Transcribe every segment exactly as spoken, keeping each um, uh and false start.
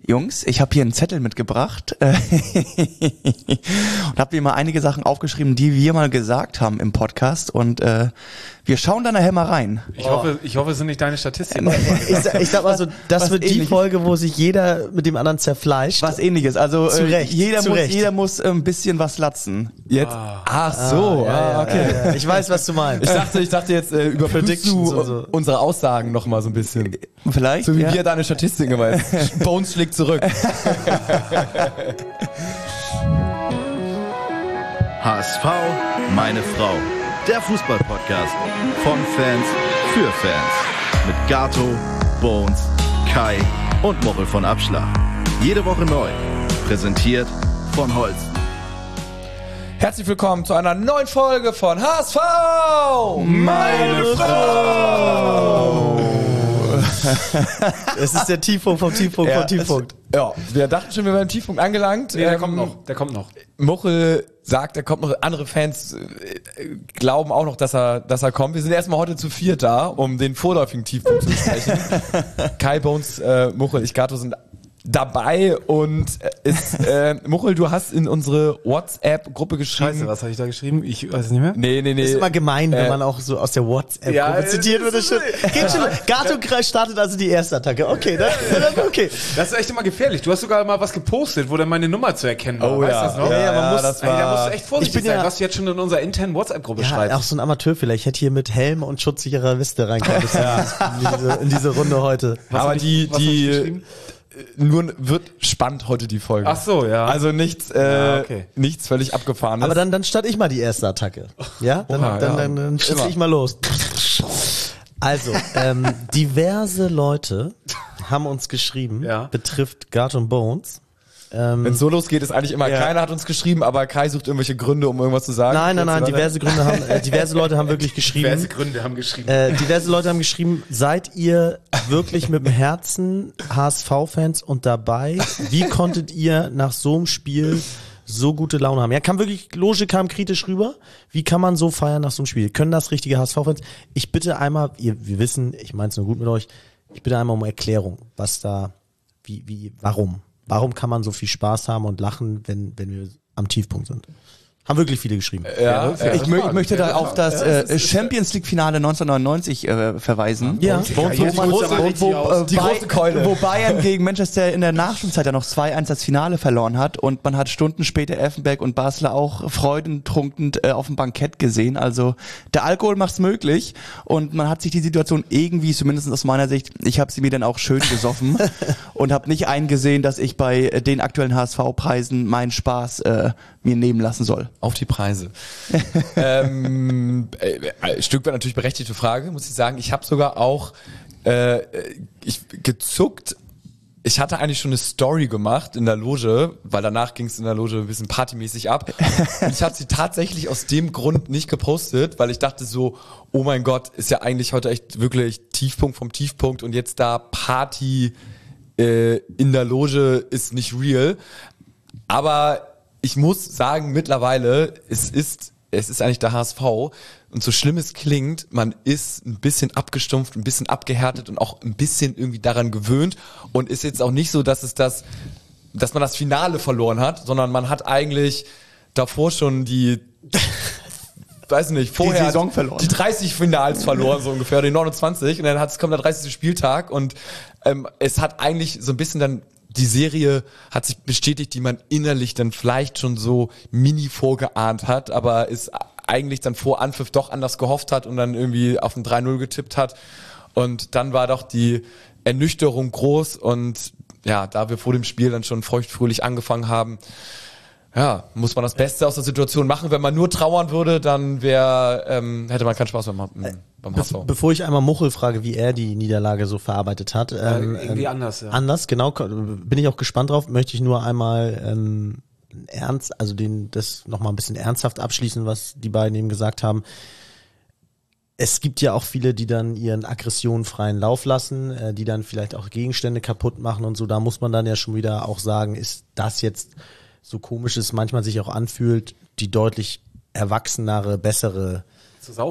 Jungs, ich habe hier einen Zettel mitgebracht und habe mir mal einige Sachen aufgeschrieben, die wir mal gesagt haben im Podcast und äh, wir schauen da nachher mal rein. Ich, oh. hoffe, ich hoffe, es sind nicht deine Statistiken. ich, sag, ich sag mal so, das was wird ähnliches. Die Folge, wo sich jeder mit dem anderen zerfleischt. Was ähnliches, also zu äh, Recht, jeder, zu muss, Recht. jeder muss ein bisschen was latzen. Jetzt? Ah. Ach so, ah, ja, ja, okay. Ja, ja. Ich weiß, was du meinst. Ich dachte, ich dachte jetzt, äh, überprüfst du so. unsere Aussagen noch mal so ein bisschen. Vielleicht, so wie ja. wir deine Statistiken, weil Bones schlägt zurück. H S V, meine Frau. Der Fußball-Podcast von Fans für Fans. Mit Gato, Bones, Kai und Mochel von Abschlag. Jede Woche neu. Präsentiert von Holz. Herzlich willkommen zu einer neuen Folge von H S V, meine Frau. Es ist der Tiefpunkt vom Tiefpunkt ja, vom Tiefpunkt. Es, ja, wir dachten schon, wir wären im Tiefpunkt angelangt. Nee, der ähm, kommt noch, der kommt noch. Mochel sagt, er kommt noch. Andere Fans äh, glauben auch noch, dass er, dass er kommt. Wir sind erstmal heute zu viert da, um den vorläufigen Tiefpunkt zu besprechen. Kai, Bones, äh, Mochel, ich, Gato sind dabei und ist, äh, Mochel, du hast in unsere WhatsApp-Gruppe geschrieben. Scheiße, was habe ich da geschrieben? Ich weiß es nicht mehr. Nee, nee, nee. Das ist immer gemein, wenn äh, man auch so aus der WhatsApp-Gruppe ja, zitiert wird. Das schon, geht schon. Gato startet also die erste Attacke. Okay, das, das, okay. Das ist echt immer gefährlich. Du hast sogar mal was gepostet, wo dann meine Nummer zu erkennen war. Oh weißt ja. du das noch? Ja, ja, man ja, muss, das Ey, da musst war, du echt vorsichtig ich bin sein, ja, was du jetzt schon in unserer internen WhatsApp-Gruppe ja, schreibst. auch so ein Amateurfehler. Ich hätte hier mit Helm und schutzsicherer Weste reinkommen müssen in, diese, in diese Runde heute. Was aber hab ich- die, was hab ich die, geschrieben? nur wird spannend heute die Folge. Ach so, ja. Also nichts, äh, Ja, okay. nichts völlig abgefahrenes. Aber dann, dann starte ich mal die erste Attacke. Ja? Dann, Oha, dann, ja. dann, dann schieße Immer. ich mal los. Also, ähm, diverse Leute haben uns geschrieben, Ja. betrifft Gato und Bones. Ähm, wenn es so losgeht, ist eigentlich immer, Ja. keiner hat uns geschrieben, aber Kai sucht irgendwelche Gründe, um irgendwas zu sagen. nein, nein, nein, Jetzt weiter. diverse Gründe haben, äh, diverse Leute haben wirklich geschrieben. Diverse Gründe haben geschrieben. Äh, diverse Leute haben geschrieben, seid ihr wirklich mit dem Herzen H S V-Fans und dabei? Wie konntet ihr nach so einem Spiel so gute Laune haben? Ja, kam wirklich, Loge kam kritisch rüber. Wie kann man so feiern nach so einem Spiel? Können das richtige H S V-Fans? Ich bitte einmal, ihr, wir wissen, ich meine es nur gut mit euch, ich bitte einmal um Erklärung, was da, wie, wie, warum? Warum kann man so viel Spaß haben und lachen, wenn, wenn wir am Tiefpunkt sind? Haben wirklich viele geschrieben. Ja, Ja, ja. Ich, mö ich möchte da auf das Ja, äh, es ist- Champions League Finale neunzehnhundertneunundneunzig äh, verweisen. Ja. wo, Ja, jetzt man, holt's aber wo, richtig wo, aus. äh, Die Bay- große Keule. wo Bayern gegen Manchester in der Nachspielzeit ja noch zwei eins das Finale verloren hat und man hat Stunden später Effenberg und Basler auch freudentrunken äh, auf dem Bankett gesehen. Also der Alkohol macht's möglich und man hat sich die Situation irgendwie, zumindest aus meiner Sicht, ich habe sie mir dann auch schön gesoffen und habe nicht eingesehen, dass ich bei äh, den aktuellen H S V-Preisen meinen Spaß äh, mir nehmen lassen soll. Auf die Preise. ähm, äh, ein Stück weit natürlich berechtigte Frage, muss ich sagen. Ich habe sogar auch äh, ich gezuckt. Ich hatte eigentlich schon eine Story gemacht in der Loge, weil danach ging es in der Loge ein bisschen partymäßig ab. Und ich habe sie tatsächlich aus dem Grund nicht gepostet, weil ich dachte so, oh mein Gott, ist ja eigentlich heute echt wirklich Tiefpunkt vom Tiefpunkt und jetzt da Party äh, in der Loge ist nicht real. Aber ich muss sagen, mittlerweile, es ist, es ist eigentlich der H S V und so schlimm es klingt, man ist ein bisschen abgestumpft, ein bisschen abgehärtet und auch ein bisschen irgendwie daran gewöhnt und ist jetzt auch nicht so, dass es das, dass man das Finale verloren hat, sondern man hat eigentlich davor schon die, weiß nicht, vorher Saison verloren. die dreißig Finals verloren, so ungefähr, die neunundzwanzig und dann hat's, kommt der dreißigste Spieltag und ähm, es hat eigentlich so ein bisschen dann die Serie hat sich bestätigt, die man innerlich dann vielleicht schon so mini vorgeahnt hat, aber es eigentlich dann vor Anpfiff doch anders gehofft hat und dann irgendwie auf ein drei null getippt hat. Und dann war doch die Ernüchterung groß und ja, da wir vor dem Spiel dann schon feuchtfröhlich angefangen haben, ja, muss man das Beste aus der Situation machen. Wenn man nur trauern würde, dann wäre, ähm, hätte man keinen Spaß beim, beim H S V. Be bevor ich einmal Muchel frage, wie er die Niederlage so verarbeitet hat. Ähm, irgendwie ähm, anders, ja. Anders, genau. Bin ich auch gespannt drauf. Möchte ich nur einmal ähm, ernst, also den das nochmal ein bisschen ernsthaft abschließen, was die beiden eben gesagt haben. Es gibt ja auch viele, die dann ihren aggressionfreien Lauf lassen, äh, die dann vielleicht auch Gegenstände kaputt machen und so. Da muss man dann ja schon wieder auch sagen, ist das jetzt so komisch es manchmal sich auch anfühlt, die deutlich erwachsenere, bessere Zu saufen?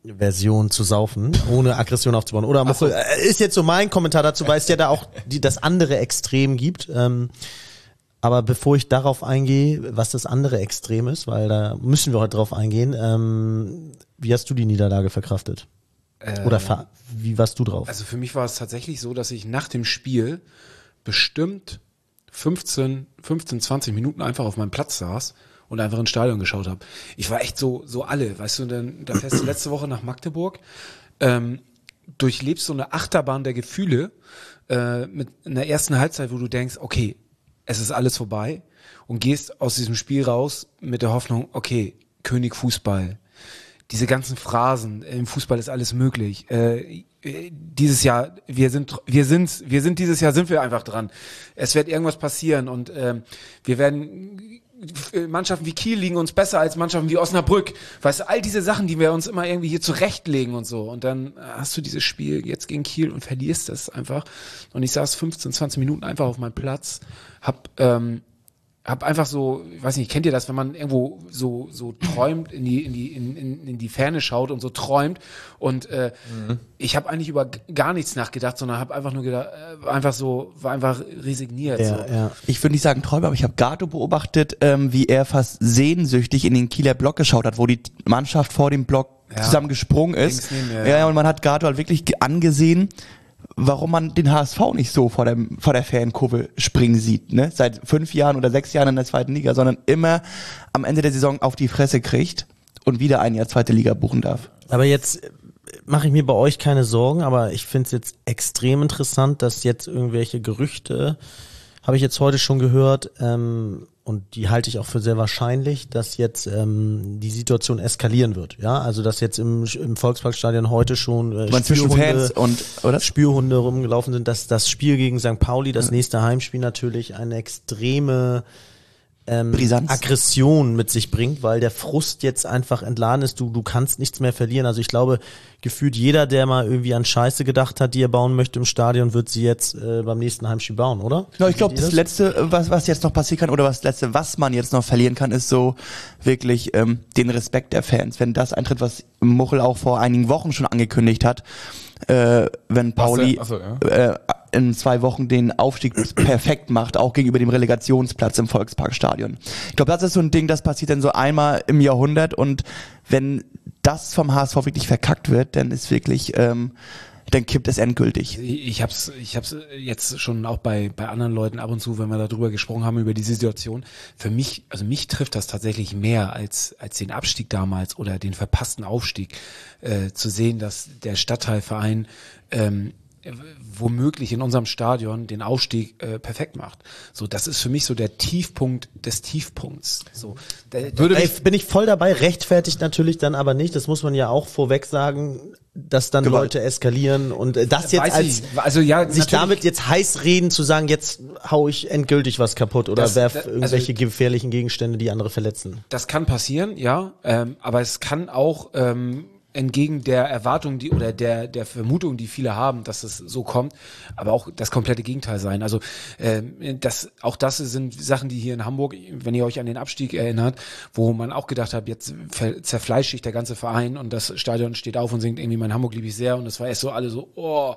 Version zu saufen, ohne Aggression aufzubauen. Oder Muchel, äh, ist jetzt so mein Kommentar dazu, weil es ja da auch die, das andere Extrem gibt. Ähm, aber bevor ich darauf eingehe, was das andere Extrem ist, weil da müssen wir heute drauf eingehen, ähm, wie hast du die Niederlage verkraftet? Äh, Oder ver- wie warst du drauf? Also für mich war es tatsächlich so, dass ich nach dem Spiel bestimmt fünfzehn, fünfzehn, zwanzig Minuten einfach auf meinem Platz saß und einfach ins Stadion geschaut habe. Ich war echt so so alle, weißt du, dann da fährst du letzte Woche nach Magdeburg, ähm, durchlebst so eine Achterbahn der Gefühle äh, mit einer ersten Halbzeit, wo du denkst, okay, es ist alles vorbei und gehst aus diesem Spiel raus mit der Hoffnung, okay, König Fußball. Diese ganzen Phrasen, im Fußball ist alles möglich. Äh, dieses Jahr, wir sind, wir sind, wir sind dieses Jahr sind wir einfach dran. Es wird irgendwas passieren und ähm, wir werden Mannschaften wie Kiel liegen uns besser als Mannschaften wie Osnabrück. Weißt du, all diese Sachen, die wir uns immer irgendwie hier zurechtlegen und so. Und dann hast du dieses Spiel jetzt gegen Kiel und verlierst das einfach. Und ich saß fünfzehn, zwanzig Minuten einfach auf meinem Platz, hab ähm, hab einfach so, ich weiß nicht, kennt ihr das, wenn man irgendwo so so träumt, in die in die in, in, in die Ferne schaut und so träumt und äh, mhm. ich habe eigentlich über g- gar nichts nachgedacht, sondern habe einfach nur gedacht, äh, einfach so, war einfach resigniert. Ja, so. ja. Ich würde nicht sagen Träume, aber ich habe Gato beobachtet, ähm, wie er fast sehnsüchtig in den Kieler Block geschaut hat, wo die Mannschaft vor dem Block Ja. zusammen gesprungen ist. Links neben mir, ja, ja. ja, und man hat Gato halt wirklich ge- angesehen, warum man den H S V nicht so vor, dem, vor der Fankurve springen sieht, ne? Seit fünf Jahren oder sechs Jahren in der zweiten Liga, sondern immer am Ende der Saison auf die Fresse kriegt und wieder ein Jahr zweite Liga buchen darf. Aber jetzt mache ich mir bei euch keine Sorgen, aber ich finde es jetzt extrem interessant, dass jetzt irgendwelche Gerüchte, habe ich jetzt heute schon gehört, ähm, und die halte ich auch für sehr wahrscheinlich, dass jetzt ähm, die Situation eskalieren wird. Ja, also dass jetzt im, im Volksparkstadion heute schon äh, Man zwischen Fans und, oder? Spürhunde rumgelaufen sind, dass das Spiel gegen Sankt Pauli, das nächste Heimspiel natürlich eine extreme ähm, Brisanz. Aggression mit sich bringt, weil der Frust jetzt einfach entladen ist, du, du kannst nichts mehr verlieren. Also ich glaube, gefühlt jeder, der mal irgendwie an Scheiße gedacht hat, die er bauen möchte im Stadion, wird sie jetzt äh, beim nächsten Heimspiel bauen, oder? Ja, ich glaube, Seht ihr das Letzte, was, was jetzt noch passieren kann, oder was Letzte, was man jetzt noch verlieren kann, ist so wirklich ähm, den Respekt der Fans. Wenn das eintritt, was Muchel auch vor einigen Wochen schon angekündigt hat, äh, wenn Pauli Ach so, ja. äh, in zwei Wochen den Aufstieg perfekt macht, auch gegenüber dem Relegationsplatz im Volksparkstadion. Ich glaube, das ist so ein Ding, das passiert dann so einmal im Jahrhundert, und wenn das vom H S V wirklich verkackt wird, dann ist wirklich, ähm, dann kippt es endgültig. Ich hab's, ich hab's jetzt schon auch bei, bei anderen Leuten ab und zu, wenn wir darüber gesprochen haben, über diese Situation. Für mich, also mich trifft das tatsächlich mehr als, als den Abstieg damals oder den verpassten Aufstieg, äh, zu sehen, dass der Stadtteilverein, ähm, womöglich in unserem Stadion den Aufstieg äh, perfekt macht. So, das ist für mich so der Tiefpunkt des Tiefpunkts. So, der, Würde Ey, bin ich voll dabei, rechtfertigt natürlich dann aber nicht, das muss man ja auch vorweg sagen, dass dann Gewalt. Leute eskalieren und äh, das jetzt Weiß als ich, also ja, sich natürlich- damit jetzt heiß reden, zu sagen, jetzt hau ich endgültig was kaputt oder Das- werf das- also- irgendwelche gefährlichen Gegenstände, die andere verletzen. Das kann passieren, ja, ähm, aber es kann auch ähm, entgegen der Erwartung, die oder der der Vermutung, die viele haben, dass es so kommt, aber auch das komplette Gegenteil sein. Also ähm, das auch das sind Sachen, die hier in Hamburg, wenn ihr euch an den Abstieg erinnert, wo man auch gedacht hat, jetzt ver- zerfleischt sich der ganze Verein und das Stadion steht auf und singt irgendwie mein Hamburg liebe ich sehr, und es war erst so alle so, oh,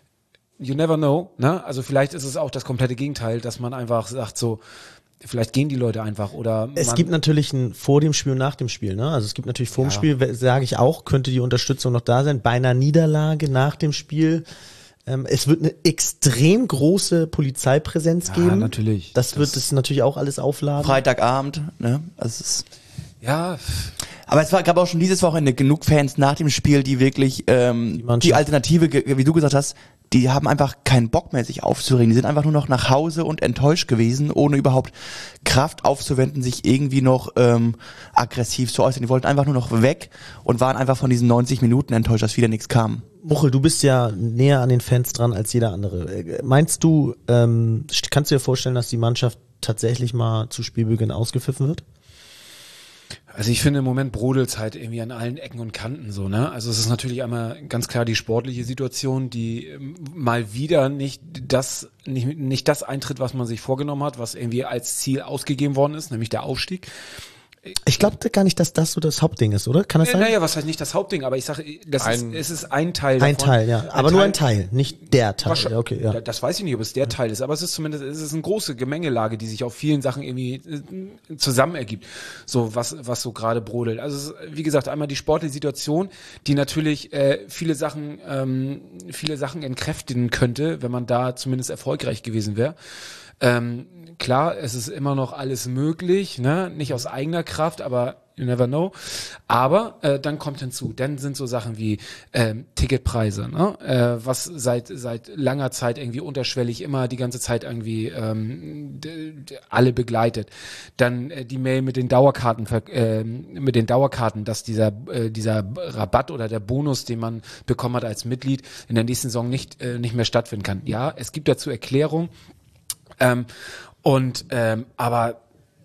you never know, ne? Also vielleicht ist es auch das komplette Gegenteil, dass man einfach sagt so, vielleicht gehen die Leute einfach oder Es man, gibt natürlich ein vor dem Spiel und nach dem Spiel, ne? Also es gibt natürlich vor dem Ja. Spiel, sage ich auch, könnte die Unterstützung noch da sein. Bei einer Niederlage nach dem Spiel, ähm, es wird eine extrem große Polizeipräsenz Ja, geben. natürlich. Das, Das- wird es natürlich auch alles aufladen. Freitagabend, ne? Also es ist, ja, aber es war, gab auch schon dieses Wochenende genug Fans nach dem Spiel, die wirklich ähm, die, Mannschaft. Alternative, ge- wie du gesagt hast, die haben einfach keinen Bock mehr, sich aufzuregen. Die sind einfach nur noch nach Hause und enttäuscht gewesen, ohne überhaupt Kraft aufzuwenden, sich irgendwie noch ähm, aggressiv zu äußern. Die wollten einfach nur noch weg und waren einfach von diesen neunzig Minuten enttäuscht, dass wieder nichts kam. Muchel, du bist ja näher an den Fans dran als jeder andere. Äh, Meinst du, ähm, kannst du dir vorstellen, dass die Mannschaft tatsächlich mal zu Spielbeginn ausgepfiffen wird? also ich finde im Moment brodelt's halt irgendwie an allen Ecken und Kanten so, ne? Also es ist natürlich einmal ganz klar die sportliche Situation, die ähm, mal wieder nicht das nicht nicht das eintritt, was man sich vorgenommen hat, was irgendwie als Ziel ausgegeben worden ist, nämlich der Aufstieg. Ich glaube gar nicht, dass das so das Hauptding ist, oder? Kann das sein? Naja, was heißt nicht das Hauptding, aber ich sage, das Ein- ist, es ist ein Teil Ein davon. Teil, ja. Aber nur ein Teil, nicht der Teil. Wahrscheinlich- Ja, okay, ja. Da- Das weiß ich nicht, ob es der Teil ist, aber es ist zumindest, es ist eine große Gemengelage, die sich auf vielen Sachen irgendwie äh, zusammen ergibt. So, was, was so gerade brodelt. Also, es ist, wie gesagt, einmal die sportliche Situation, die natürlich äh, viele Sachen, ähm, viele Sachen entkräftigen könnte, wenn man da zumindest erfolgreich gewesen wäre. Ähm, klar, es ist immer noch alles möglich, ne? Nicht aus eigener Kraft, aber you never know. Aber äh, dann kommt hinzu, dann sind so Sachen wie ähm, Ticketpreise, ne? äh, was seit seit langer Zeit irgendwie unterschwellig immer die ganze Zeit irgendwie ähm, d- d- alle begleitet. Dann äh, die Mail mit den Dauerkarten, äh, mit den Dauerkarten, dass dieser äh, dieser Rabatt oder der Bonus, den man bekommen hat als Mitglied, in der nächsten Saison nicht äh, nicht mehr stattfinden kann. Ja, es gibt dazu Erklärung. Ähm, und ähm, aber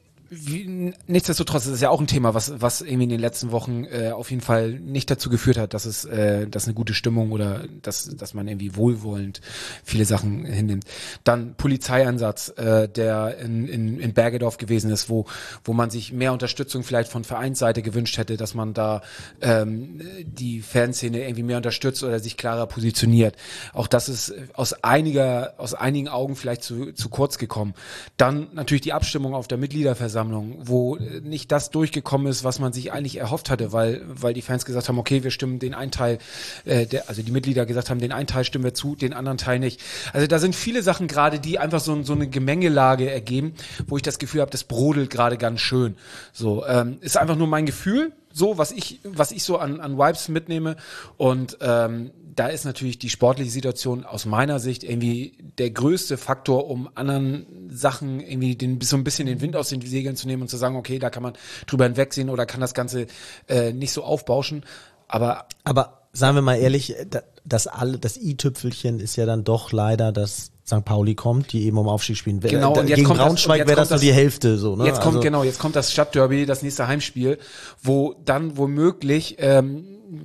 wie, nichtsdestotrotz ist es ja auch ein Thema, was was irgendwie in den letzten Wochen äh, auf jeden Fall nicht dazu geführt hat, dass es äh, dass eine gute Stimmung oder dass dass man irgendwie wohlwollend viele Sachen hinnimmt. Dann Polizeieinsatz, äh, der in, in in Bergedorf gewesen ist, wo wo man sich mehr Unterstützung vielleicht von Vereinsseite gewünscht hätte, dass man da ähm, die Fanszene irgendwie mehr unterstützt oder sich klarer positioniert. Auch das ist aus einiger aus einigen Augen vielleicht zu zu kurz gekommen. Dann natürlich die Abstimmung auf der Mitgliederversammlung, wo nicht das durchgekommen ist, was man sich eigentlich erhofft hatte, weil weil die Fans gesagt haben, okay, wir stimmen den einen Teil, äh, der, also die Mitglieder gesagt haben, den einen Teil stimmen wir zu, den anderen Teil nicht. Also da sind viele Sachen gerade, die einfach so, so eine Gemengelage ergeben, wo ich das Gefühl habe, das brodelt gerade ganz schön. So ähm, ist einfach nur mein Gefühl, so was ich was ich so an an Vibes mitnehme und ähm, da ist natürlich die sportliche Situation aus meiner Sicht irgendwie der größte Faktor, um anderen Sachen irgendwie den, so ein bisschen den Wind aus den Segeln zu nehmen und zu sagen, okay, da kann man drüber hinwegsehen oder kann das Ganze äh, nicht so aufbauschen. Aber Aber sagen wir mal ehrlich, da- das alle, das i-Tüpfelchen ist ja dann doch leider, dass Sankt Pauli kommt, die eben um Aufstieg spielen. Genau, Da- und jetzt Gegen kommt das- und Braunschweig jetzt wäre das kommt so das- die Hälfte, so, ne? jetzt kommt Also- genau, jetzt kommt das Stadtderby, das nächste Heimspiel, wo dann womöglich ähm,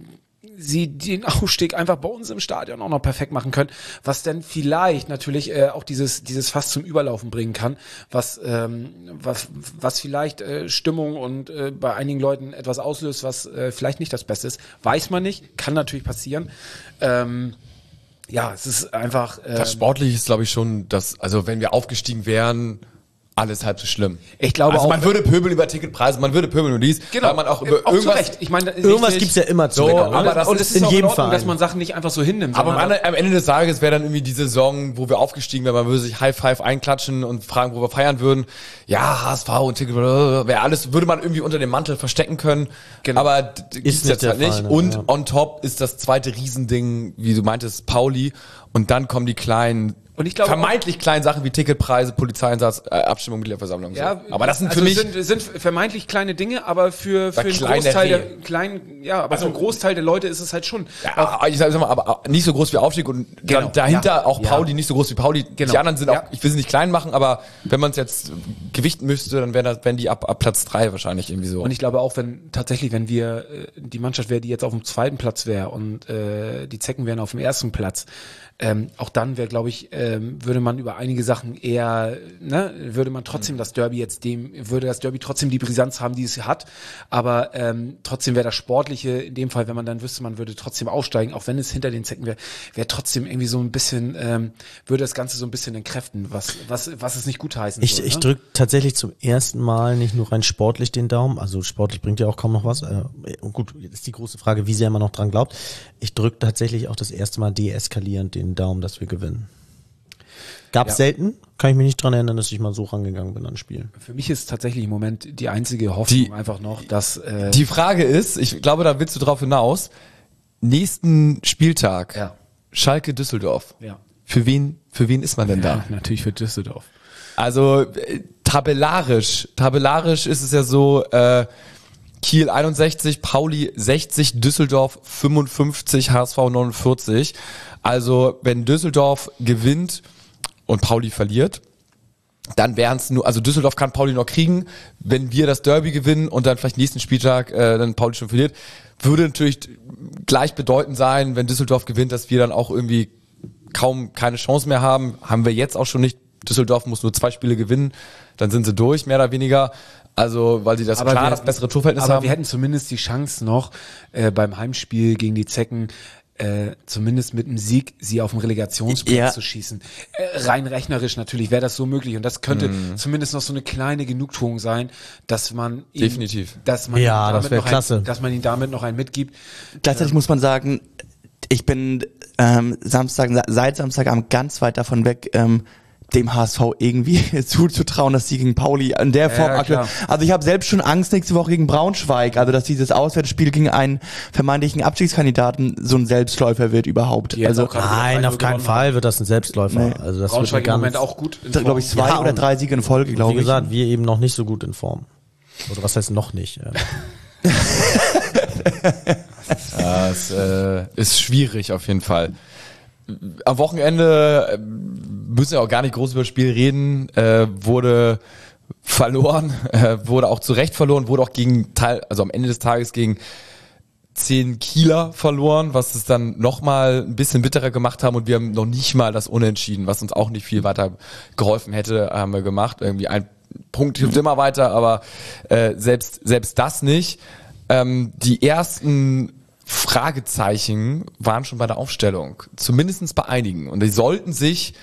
sie den Aufstieg einfach bei uns im Stadion auch noch perfekt machen können, was dann vielleicht natürlich äh, auch dieses dieses Fass zum Überlaufen bringen kann, was ähm, was was vielleicht äh, Stimmung und äh, bei einigen Leuten etwas auslöst, was äh, vielleicht nicht das Beste ist, weiß man nicht, kann natürlich passieren. Ähm, ja, es ist einfach äh, Das Sportliche ist, glaube ich, schon, dass, also wenn wir aufgestiegen wären, alles halb so schlimm. Ich glaube also auch, man würde pöbeln über Ticketpreise, man würde pöbeln über dies, genau, weil man auch über auch zu irgendwas... Recht. Ich meine, Irgendwas richtig- gibt's ja immer zu So, meckern, ne? aber das und ist es ist in auch jedem in Ordnung, Verein. dass man Sachen nicht einfach so hinnimmt. Aber am, sondern- Ende- am Ende des Tages wäre dann irgendwie die Saison, wo wir aufgestiegen wären, man würde sich High Five einklatschen und fragen, wo wir feiern würden. Ja, H S V und Ticket, wäre alles, würde man irgendwie unter dem Mantel verstecken können. Genau. Aber d- d- gibt's nicht jetzt der halt nicht. Fall, ne? Und Ja. on top ist das zweite Riesending, wie du meintest, Pauli. Und dann kommen die kleinen, Und ich glaube vermeintlich kleinen Sachen wie Ticketpreise, Polizeieinsatz, äh, Abstimmung, Mitgliederversammlung. Ja, so. Aber das sind also für mich... sind, sind vermeintlich kleine Dinge, aber für, für Ja, einen kleine Großteil Rehe. der kleinen, ja, aber für einen Großteil der Leute ist es halt schon. Ja, ich sag mal, aber nicht so groß wie Aufstieg und Genau. dann dahinter Ja. auch Ja. Pauli nicht so groß wie Pauli. Genau. Die anderen sind Ja. auch, ich will sie nicht klein machen, aber wenn man es jetzt gewichten müsste, dann wären das, wären die ab, ab Platz drei wahrscheinlich irgendwie so. Und ich glaube auch, wenn tatsächlich, wenn wir äh, die Mannschaft wäre, die jetzt auf dem zweiten Platz wäre und äh, die Zecken wären auf dem ersten Platz, ähm, auch dann wäre, glaube ich, ähm, würde man über einige Sachen eher, ne, würde man trotzdem das Derby jetzt dem, würde das Derby trotzdem die Brisanz haben, die es hat, aber ähm, trotzdem wäre das Sportliche, in dem Fall, wenn man dann wüsste, man würde trotzdem aufsteigen, auch wenn es hinter den Zecken wäre, wäre trotzdem irgendwie so ein bisschen, ähm, würde das Ganze so ein bisschen entkräften, was, was, was es nicht gutheißen Ich, soll. ich ne? drücke tatsächlich zum ersten Mal nicht nur rein sportlich den Daumen, also sportlich bringt ja auch kaum noch was. Äh, und gut, jetzt ist die große Frage, wie sehr man noch dran glaubt. Ich drücke tatsächlich auch das erste Mal deeskalierend den Daumen, dass wir gewinnen. Gab's Ja. selten, kann ich mich nicht dran erinnern, dass ich mal so rangegangen bin an Spiel. Für mich ist tatsächlich im Moment die einzige Hoffnung Die- einfach noch, dass äh, Die Frage ist, ich glaube, da willst du drauf hinaus, nächsten Spieltag, Ja. Schalke Düsseldorf. ja, Für wen, für wen ist man denn da? ja, natürlich für Düsseldorf. Also äh, tabellarisch, tabellarisch ist es ja so, äh, Kiel einundsechzig, Pauli sechzig, Düsseldorf fünfundfünfzig, H S V neunundvierzig. Also wenn Düsseldorf gewinnt und Pauli verliert, dann wären es nur, also Düsseldorf kann Pauli noch kriegen, wenn wir das Derby gewinnen und dann vielleicht nächsten Spieltag äh, dann Pauli schon verliert, würde natürlich gleich bedeutend sein, wenn Düsseldorf gewinnt, dass wir dann auch irgendwie kaum keine Chance mehr haben, haben wir jetzt auch schon nicht, Düsseldorf muss nur zwei Spiele gewinnen, dann sind sie durch, mehr oder weniger. Also, weil sie das Aber klar wir- das bessere Torverhältnis Aber haben. wir hätten zumindest die Chance noch, äh, beim Heimspiel gegen die Zecken, äh, zumindest mit einem Sieg, sie auf dem Relegationsplatz Ja. zu schießen. Äh, rein rechnerisch natürlich wäre das so möglich. Und das könnte zumindest noch so eine kleine Genugtuung sein, dass man ihn, Definitiv. dass man Ja, ihm das damit wär noch klasse. Ein, dass man ihn damit noch einen mitgibt. Gleichzeitig muss man sagen, ich bin ähm, Samstag, seit Samstagabend ganz weit davon weg, ähm, dem H S V irgendwie zuzutrauen, dass sie gegen Pauli in der Form Ja, aktuell. klar. Also ich habe selbst schon Angst nächste Woche gegen Braunschweig, also dass dieses Auswärtsspiel gegen einen vermeintlichen Abstiegskandidaten so ein Selbstläufer wird überhaupt. Die jetzt Also auch gerade Nein, wieder auf keinen gewonnen Fall wird das ein Selbstläufer. Nee. Also das Braunschweig wird im eine Moment ganz, auch gut. in glaube ich Form. zwei Ja, oder und- drei Siege in Folge, Wie glaube ich. gesagt, wir eben noch nicht so gut in Form. Oder was heißt noch nicht? Ähm, Das äh, ist schwierig auf jeden Fall. Am Wochenende äh, müssen wir auch gar nicht groß über das Spiel reden. Äh, wurde verloren, äh, wurde auch zu Recht verloren, wurde auch gegen Teil, also am Ende des Tages gegen zehn Kieler verloren, was es dann nochmal ein bisschen bitterer gemacht haben und wir haben noch nicht mal das Unentschieden, was uns auch nicht viel weiter geholfen hätte, haben wir gemacht. Irgendwie ein Punkt hilft immer weiter, aber äh, selbst selbst das nicht. Ähm, die ersten Fragezeichen waren schon bei der Aufstellung, zumindest bei einigen. Und die sollten sich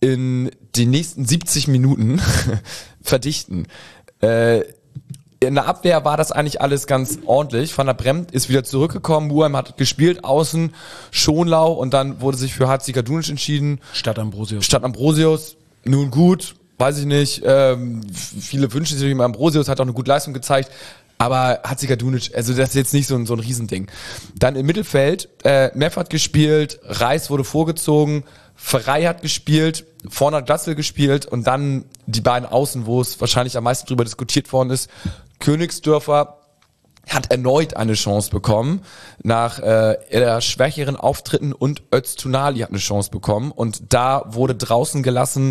in den nächsten siebzig Minuten verdichten. Äh, in der Abwehr war das eigentlich alles ganz ordentlich. Van der Bremt ist wieder zurückgekommen, Muheim hat gespielt, außen Schonlau und dann wurde sich für Hatzikadunic entschieden. Statt Ambrosius. Statt Ambrosius, nun gut, weiß ich nicht. Ähm, viele wünschen sich immer Ambrosius, hat auch eine gute Leistung gezeigt. Aber Hatzikadunic, also das ist jetzt nicht so ein, so ein Riesending. Dann im Mittelfeld, äh, Meff hat gespielt, Reis wurde vorgezogen, Ferrei hat gespielt, vorne hat Glatzel gespielt und dann die beiden Außen, wo es wahrscheinlich am meisten drüber diskutiert worden ist. Königsdörfer hat erneut eine Chance bekommen nach äh, eher schwächeren Auftritten und Öztunali hat eine Chance bekommen und da wurde draußen gelassen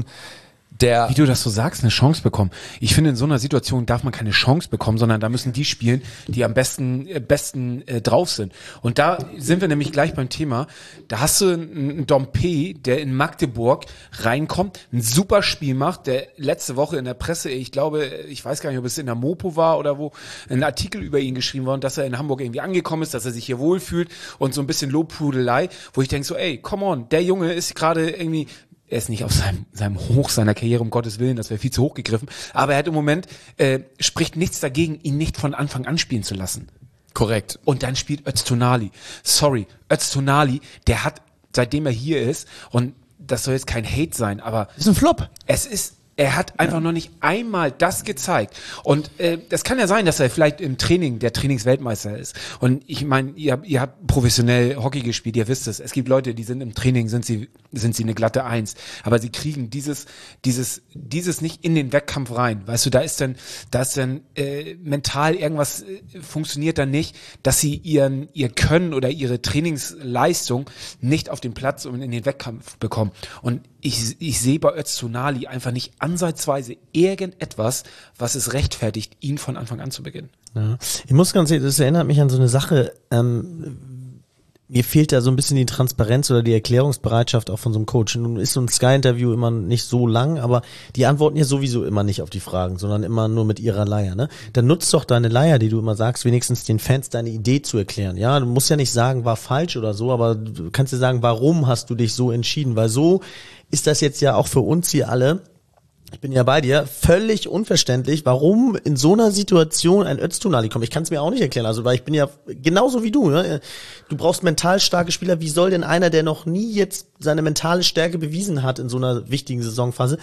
der Wie du das so sagst, eine Chance bekommen. Ich finde, in so einer Situation darf man keine Chance bekommen, sondern da müssen die spielen, die am besten äh, besten äh, drauf sind. Und da sind wir nämlich gleich beim Thema. Da hast du einen Dompe, der in Magdeburg reinkommt, ein super Spiel macht, der letzte Woche in der Presse, ich glaube, ich weiß gar nicht, ob es in der Mopo war oder wo, ein Artikel über ihn geschrieben worden, dass er in Hamburg irgendwie angekommen ist, dass er sich hier wohlfühlt und so ein bisschen Lobhudelei, wo ich denke so, ey, come on, der Junge ist gerade irgendwie, er ist nicht auf seinem, seinem Hoch seiner Karriere, um Gottes Willen, das wäre viel zu hoch gegriffen. Aber er hat im Moment, äh, spricht nichts dagegen, ihn nicht von Anfang an spielen zu lassen. korrekt. Und dann spielt Öztunali. Sorry, Öztunali, der hat, seitdem er hier ist, und das soll jetzt kein Hate sein, aber Ist ein Flop. es ist, er hat einfach noch nicht einmal das gezeigt. Und äh, das kann ja sein, dass er vielleicht im Training der Trainingsweltmeister ist. Und ich meine, ihr, ihr habt professionell Hockey gespielt, ihr wisst es. Es gibt Leute, die sind im Training, sind sie, sind sie eine glatte Eins. Aber sie kriegen dieses, dieses, dieses nicht in den Wettkampf rein. Weißt du, da ist dann, da ist dann äh, mental irgendwas äh, funktioniert dann nicht, dass sie ihren, ihr Können oder ihre Trainingsleistung nicht auf den Platz und in den Wettkampf bekommen. Und ich, ich sehe bei Öztunali einfach nicht ansatzweise irgendetwas, was es rechtfertigt, ihn von Anfang an zu beginnen. Ja. Ich muss ganz ehrlich, das erinnert mich an so eine Sache, ähm, mir fehlt da so ein bisschen die Transparenz oder die Erklärungsbereitschaft auch von so einem Coach. Nun ist so ein Sky-Interview immer nicht so lang, aber die antworten ja sowieso immer nicht auf die Fragen, sondern immer nur mit ihrer Leier, ne? Dann nutzt doch deine Leier, die du immer sagst, wenigstens den Fans deine Idee zu erklären, ja? Du musst ja nicht sagen, war falsch oder so, aber du kannst dir sagen, warum hast du dich so entschieden? Weil so ist das jetzt ja auch für uns hier alle, ich bin ja bei dir, völlig unverständlich, warum in so einer Situation ein Öztunali kommt. Ich kann es mir auch nicht erklären, also weil ich bin ja genauso wie du. Ne? Du brauchst mental starke Spieler. Wie soll denn einer, der noch nie jetzt seine mentale Stärke bewiesen hat in so einer wichtigen Saisonphase,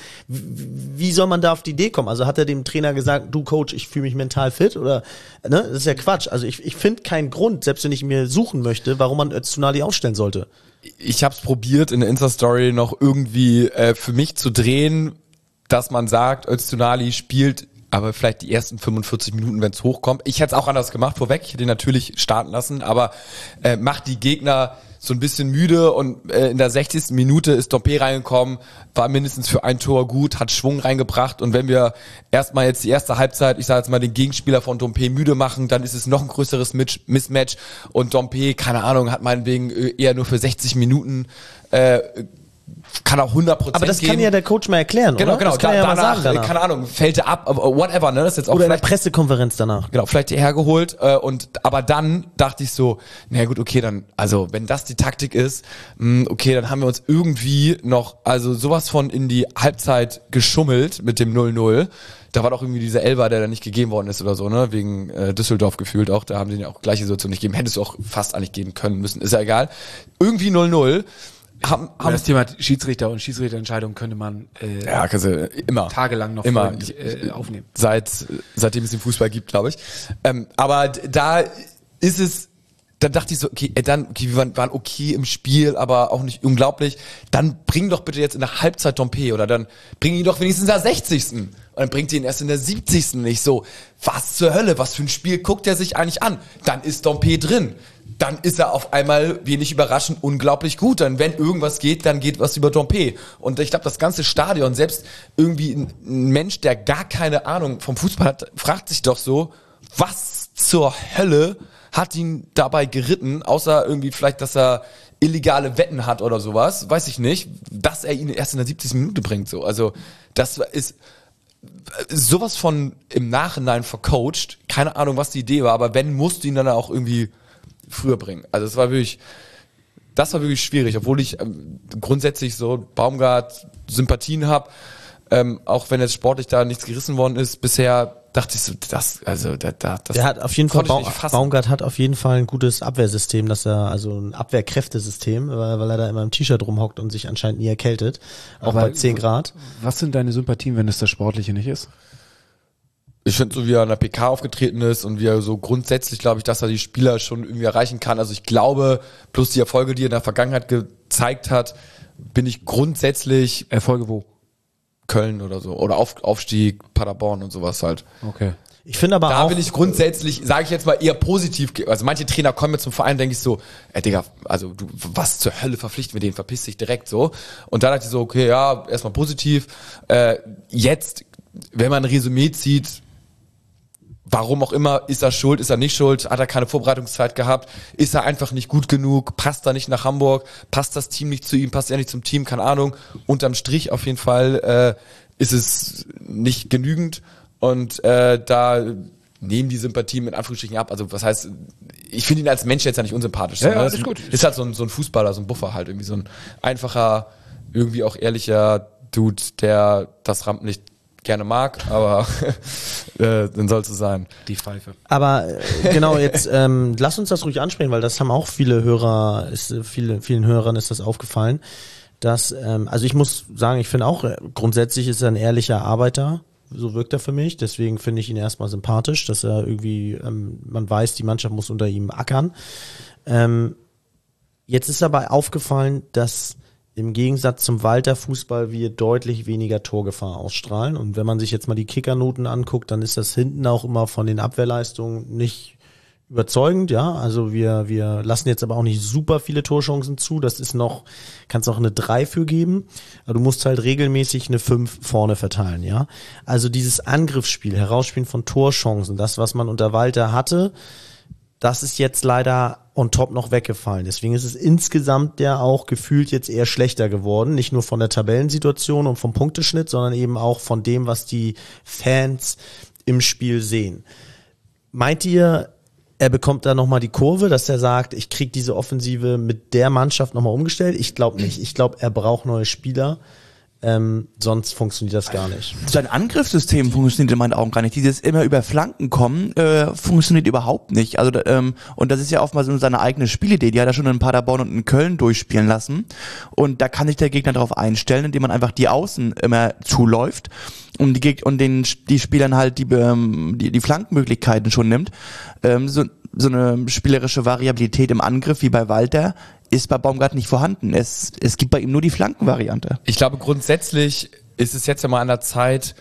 wie soll man da auf die Idee kommen? Also hat er dem Trainer gesagt, du Coach, ich fühle mich mental fit? Oder ne? Das ist ja Quatsch. Also ich, ich finde keinen Grund, selbst wenn ich mir suchen möchte, warum man Öztunali aufstellen sollte. Ich habe es probiert in der Insta-Story noch irgendwie äh, für mich zu drehen, dass man sagt, Öztunali spielt aber vielleicht die ersten fünfundvierzig Minuten, wenn es hochkommt. Ich hätte es auch anders gemacht vorweg, ich hätte ihn natürlich starten lassen, aber äh, macht die Gegner so ein bisschen müde und äh, in der sechzigsten Minute ist Dompe reingekommen, war mindestens für ein Tor gut, hat Schwung reingebracht und wenn wir erstmal jetzt die erste Halbzeit, ich sage jetzt mal den Gegenspieler von Dompe müde machen, dann ist es noch ein größeres Mismatch und Dompe, keine Ahnung, hat meinetwegen eher nur für sechzig Minuten äh, kann auch hundert Prozent Aber das geben. kann ja der Coach mal erklären, Genau, oder? genau. Das kann Da, er ja mal danach, sagen danach. keine Ahnung, fällt er ab, aber whatever, ne? Das ist jetzt auch Oder in der vielleicht Pressekonferenz danach. Genau, vielleicht hergeholt äh, und aber dann dachte ich so, na gut, okay, dann, also wenn das die Taktik ist, mh, okay, dann haben wir uns irgendwie noch, also sowas von in die Halbzeit geschummelt mit dem null null. Da war doch irgendwie dieser Elfer, der da nicht gegeben worden ist oder so, ne, wegen äh, Düsseldorf gefühlt auch, da haben die ja auch gleiche Situation nicht gegeben, hättest du auch fast eigentlich geben können müssen, ist ja egal. Irgendwie null null. Haben, Aber haben das Thema Schiedsrichter und Schiedsrichterentscheidungen könnte man äh, ja, kannst du immer. tagelang noch immer folgend, äh, aufnehmen. Seit, seitdem es den Fußball gibt, glaube ich. Ähm, aber d- da ist es, dann dachte ich so, okay, äh, dann, okay, wir waren, waren okay im Spiel, aber auch nicht unglaublich. Dann bring doch bitte jetzt in der Halbzeit Dompe oder dann bring ihn doch wenigstens in der sechzigsten Und dann bringt ihr ihn erst in der siebzigsten nicht so. Was zur Hölle, was für ein Spiel guckt er sich eigentlich an? Dann ist Dompe drin. Dann ist er auf einmal, wenig überraschend, unglaublich gut. Dann, wenn irgendwas geht, dann geht was über Dompe. Und ich glaube, das ganze Stadion, selbst irgendwie ein, ein Mensch, der gar keine Ahnung vom Fußball hat, fragt sich doch so, was zur Hölle hat ihn dabei geritten, außer irgendwie vielleicht, dass er illegale Wetten hat oder sowas, weiß ich nicht, dass er ihn erst in der siebzigsten Minute bringt. So. Also das ist sowas von im Nachhinein vercoacht. Keine Ahnung, was die Idee war, aber wenn, musst du ihn dann auch irgendwie früher bringen. Also es war wirklich, das war wirklich schwierig, obwohl ich ähm, grundsätzlich so Baumgart Sympathien habe, ähm, auch wenn jetzt sportlich da nichts gerissen worden ist, bisher dachte ich so, das, also da, da, das Der hat auf jeden Fall, konnte ich Baum, nicht fassen. Baumgart hat auf jeden Fall ein gutes Abwehrsystem, dass er, also ein Abwehrkräftesystem, weil, weil er da immer im T-Shirt rumhockt und sich anscheinend nie erkältet. Auch Aber bei zehn Grad. Was sind deine Sympathien, wenn es das Sportliche nicht ist? Ich finde, so wie er in der P K aufgetreten ist und wie er so grundsätzlich, glaube ich, dass er die Spieler schon irgendwie erreichen kann. Also ich glaube, plus die Erfolge, die er in der Vergangenheit gezeigt hat, bin ich grundsätzlich Erfolge wo? Köln oder so. Oder Auf, Aufstieg, Paderborn und sowas halt. Okay. Ich finde aber Da auch, bin ich grundsätzlich, sage ich jetzt mal, eher positiv. ge- Also manche Trainer kommen mir zum Verein, denke ich so, ey Digga, also du, was zur Hölle verpflichten wir den, verpiss dich direkt so. Und dann dachte ich so, okay, ja, erstmal positiv. Äh, jetzt, wenn man ein Resümee zieht, warum auch immer, ist er schuld, ist er nicht schuld, hat er keine Vorbereitungszeit gehabt, ist er einfach nicht gut genug, passt er nicht nach Hamburg, passt das Team nicht zu ihm, passt er nicht zum Team, keine Ahnung. Unterm Strich auf jeden Fall äh, ist es nicht genügend und äh, da nehmen die Sympathien mit Anführungsstrichen ab. Also was heißt, ich finde ihn als Mensch jetzt ja nicht unsympathisch. Ja, ne? ja, Das ist gut. Ist halt so ein, so ein Fußballer, so ein Buffer halt, irgendwie so ein einfacher, irgendwie auch ehrlicher Dude, der das Rampenlicht gerne mag, aber äh, dann soll es so sein. Die Pfeife. aber äh, genau, jetzt ähm, lass uns das ruhig ansprechen, weil das haben auch viele Hörer, ist, äh, viele, vielen Hörern ist das aufgefallen, dass, ähm, also ich muss sagen, ich finde auch, äh, grundsätzlich ist er ein ehrlicher Arbeiter, so wirkt er für mich, deswegen finde ich ihn erstmal sympathisch, dass er irgendwie, ähm, man weiß, die Mannschaft muss unter ihm ackern. Ähm, jetzt ist aber aufgefallen, dass im Gegensatz zum Walter-Fußball wir deutlich weniger Torgefahr ausstrahlen. Und wenn man sich jetzt mal die Kickernoten anguckt, dann ist das hinten auch immer von den Abwehrleistungen nicht überzeugend, ja. Also wir, wir lassen jetzt aber auch nicht super viele Torchancen zu. Das ist noch, kannst auch eine drei für geben. Aber du musst halt regelmäßig eine fünf vorne verteilen, ja. Also dieses Angriffsspiel, Herausspielen von Torchancen, das, was man unter Walter hatte, das ist jetzt leider on top noch weggefallen. Deswegen ist es insgesamt ja auch gefühlt jetzt eher schlechter geworden. Nicht nur von der Tabellensituation und vom Punkteschnitt, sondern eben auch von dem, was die Fans im Spiel sehen. Meint ihr, er bekommt da nochmal die Kurve, dass er sagt, ich kriege diese Offensive mit der Mannschaft nochmal umgestellt? Ich glaube nicht. Ich glaube, er braucht neue Spieler. Ähm, sonst funktioniert das gar nicht. Sein Angriffssystem funktioniert in meinen Augen gar nicht. Dieses immer über Flanken kommen, äh, funktioniert überhaupt nicht. Also ähm, und das ist ja oftmals nur seine eigene Spielidee. Die hat er schon in Paderborn und in Köln durchspielen lassen. Und da kann sich der Gegner darauf einstellen, indem man einfach die Außen immer zuläuft und die Geg- und den die Spielern halt die ähm, die, die Flankenmöglichkeiten schon nimmt. Ähm, so so eine spielerische Variabilität im Angriff wie bei Walter ist bei Baumgart nicht vorhanden. Es, es gibt bei ihm nur die Flankenvariante. Ich glaube, grundsätzlich ist es jetzt ja mal an der Zeit,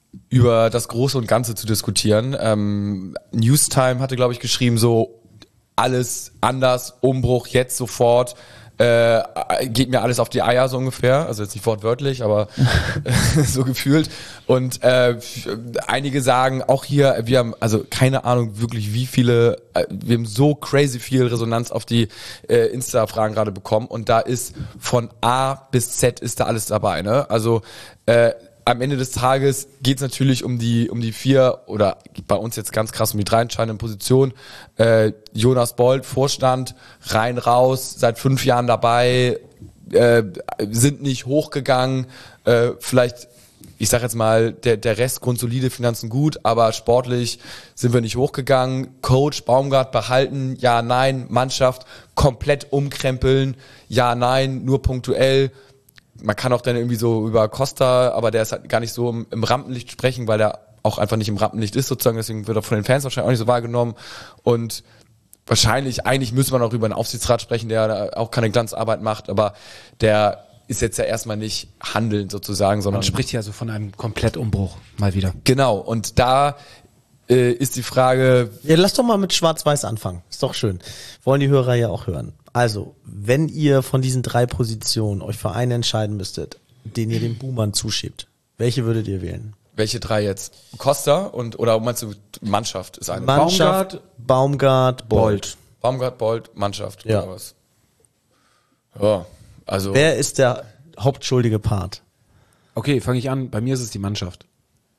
über das Große und Ganze zu diskutieren. Ähm, Newstime hatte, glaube ich, geschrieben, so alles anders, Umbruch, jetzt sofort. äh, geht mir alles auf die Eier so ungefähr, also jetzt nicht wortwörtlich, aber so gefühlt. Und äh, einige sagen auch hier, wir haben also keine Ahnung wirklich wie viele, äh, wir haben so crazy viel Resonanz auf die äh, Insta-Fragen gerade bekommen und da ist von A bis Z ist da alles dabei, ne? Also äh, am Ende des Tages geht es natürlich um die um die vier oder bei uns jetzt ganz krass um die drei entscheidenden Positionen. Äh, Jonas Bold, Vorstand, rein raus, seit fünf Jahren dabei, äh, sind nicht hochgegangen. Äh, vielleicht, ich sag jetzt mal, der der Rest grundsolide, Finanzen gut, aber sportlich sind wir nicht hochgegangen. Coach Baumgart behalten, ja, nein. Mannschaft komplett umkrempeln, ja, nein. Nur punktuell. Man kann auch dann irgendwie so über Costa, aber der ist halt gar nicht so im, im Rampenlicht sprechen, weil der auch einfach nicht im Rampenlicht ist sozusagen, deswegen wird er von den Fans wahrscheinlich auch nicht so wahrgenommen und wahrscheinlich, eigentlich müsste man auch über einen Aufsichtsrat sprechen, der auch keine Glanzarbeit macht, aber der ist jetzt ja erstmal nicht handelnd sozusagen, sondern... Man spricht ja so von einem Komplettumbruch mal wieder. Genau, und da äh, ist die Frage... Ja, lass doch mal mit Schwarz-Weiß anfangen, ist doch schön. Wollen die Hörer ja auch hören. Also, wenn ihr von diesen drei Positionen euch für einen entscheiden müsstet, den ihr dem Buhmann zuschiebt, welche würdet ihr wählen? Welche drei jetzt? Costa und oder meinst du Mannschaft ist eine? Mannschaft, Baumgart, Bold. Baumgart, Bold, Mannschaft Ja. oder was? Ja, also Wer ist der hauptschuldige Part? Okay, fange ich an. Bei mir ist es die Mannschaft.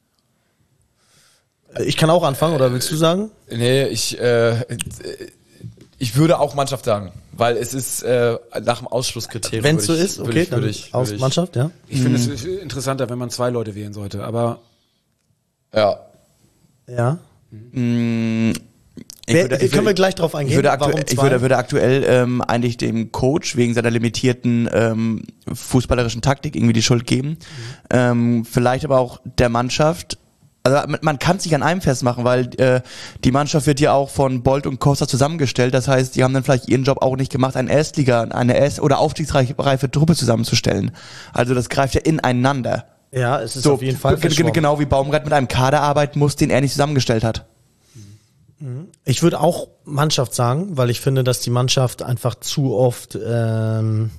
Ich kann auch anfangen, oder willst du sagen? nee, ich äh, ich würde auch Mannschaft sagen, weil es ist äh, nach dem Ausschlusskriterium. Wenn es so würde ich- ist, würde okay, ich, dann würde ich, aus würde ich, Mannschaft, ja. Ich finde es interessanter, wenn man zwei Leute wählen sollte, aber Ja. Ja. Mm, Ich Wer, würde, ich können würde, wir gleich drauf eingehen? ich würde, aktu Warum ich zwei? würde, würde aktuell ähm, eigentlich dem Coach wegen seiner limitierten ähm, fußballerischen Taktik irgendwie die Schuld geben. Mhm. Ähm, vielleicht aber auch der Mannschaft. Also man- man kann es nicht an einem festmachen, weil äh, die Mannschaft wird ja auch von Bold und Costa zusammengestellt. Das heißt, die haben dann vielleicht ihren Job auch nicht gemacht, eine Erstliga, eine Erst- oder aufstiegsreife Truppe zusammenzustellen. Also das greift ja ineinander. Ja, es ist So, auf jeden Fall g- g- verschwommen. genau wie Baumgart mit einem Kader arbeiten muss, den er nicht zusammengestellt hat. Ich würde auch Mannschaft sagen, weil ich finde, dass die Mannschaft einfach zu oft ähm,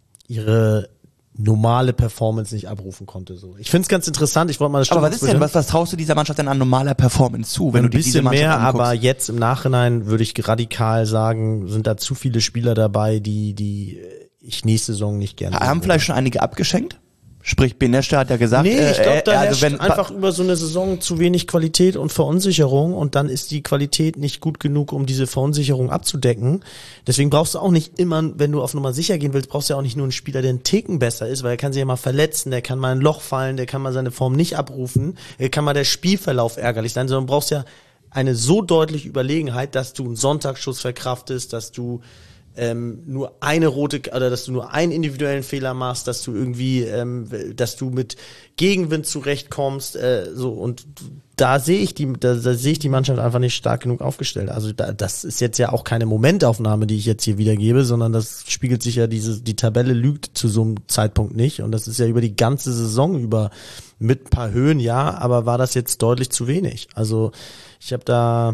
ihre normale Performance nicht abrufen konnte. So, ich finde es ganz interessant. Ich wollte mal das Aber was ist denn, Stimmungsbild- was, was traust du dieser Mannschaft denn an normaler Performance zu, wenn ein du dir diese bisschen Mannschaft mehr, anguckst? aber jetzt im Nachhinein würde ich radikal sagen, sind da zu viele Spieler dabei, die die ich nächste Saison nicht gerne sehen Haben würde. vielleicht schon einige abgeschenkt? Sprich, Benesche hat ja gesagt, Nee, ich äh, glaube, äh, da also herrscht wenn einfach über so eine Saison zu wenig Qualität und Verunsicherung und dann ist die Qualität nicht gut genug, um diese Verunsicherung abzudecken. Deswegen brauchst du auch nicht immer, wenn du auf Nummer sicher gehen willst, brauchst du ja auch nicht nur einen Spieler, der einen Ticken besser ist, weil er kann sich ja mal verletzen, der kann mal in ein Loch fallen, der kann mal seine Form nicht abrufen, der kann mal der Spielverlauf ärgerlich sein, sondern du brauchst ja eine so deutliche Überlegenheit, dass du einen Sonntagsschuss verkraftest, dass du ähm, nur eine rote oder dass du nur einen individuellen Fehler machst, dass du irgendwie, ähm, dass du mit Gegenwind zurechtkommst, äh, so und da sehe ich die, da, da sehe ich die Mannschaft einfach nicht stark genug aufgestellt. Also da, das ist jetzt ja auch keine Momentaufnahme, die ich jetzt hier wiedergebe, sondern das spiegelt sich ja diese, die Tabelle lügt zu so einem Zeitpunkt nicht und das ist ja über die ganze Saison über mit ein paar Höhen, ja, aber war das jetzt deutlich zu wenig. Also ich habe da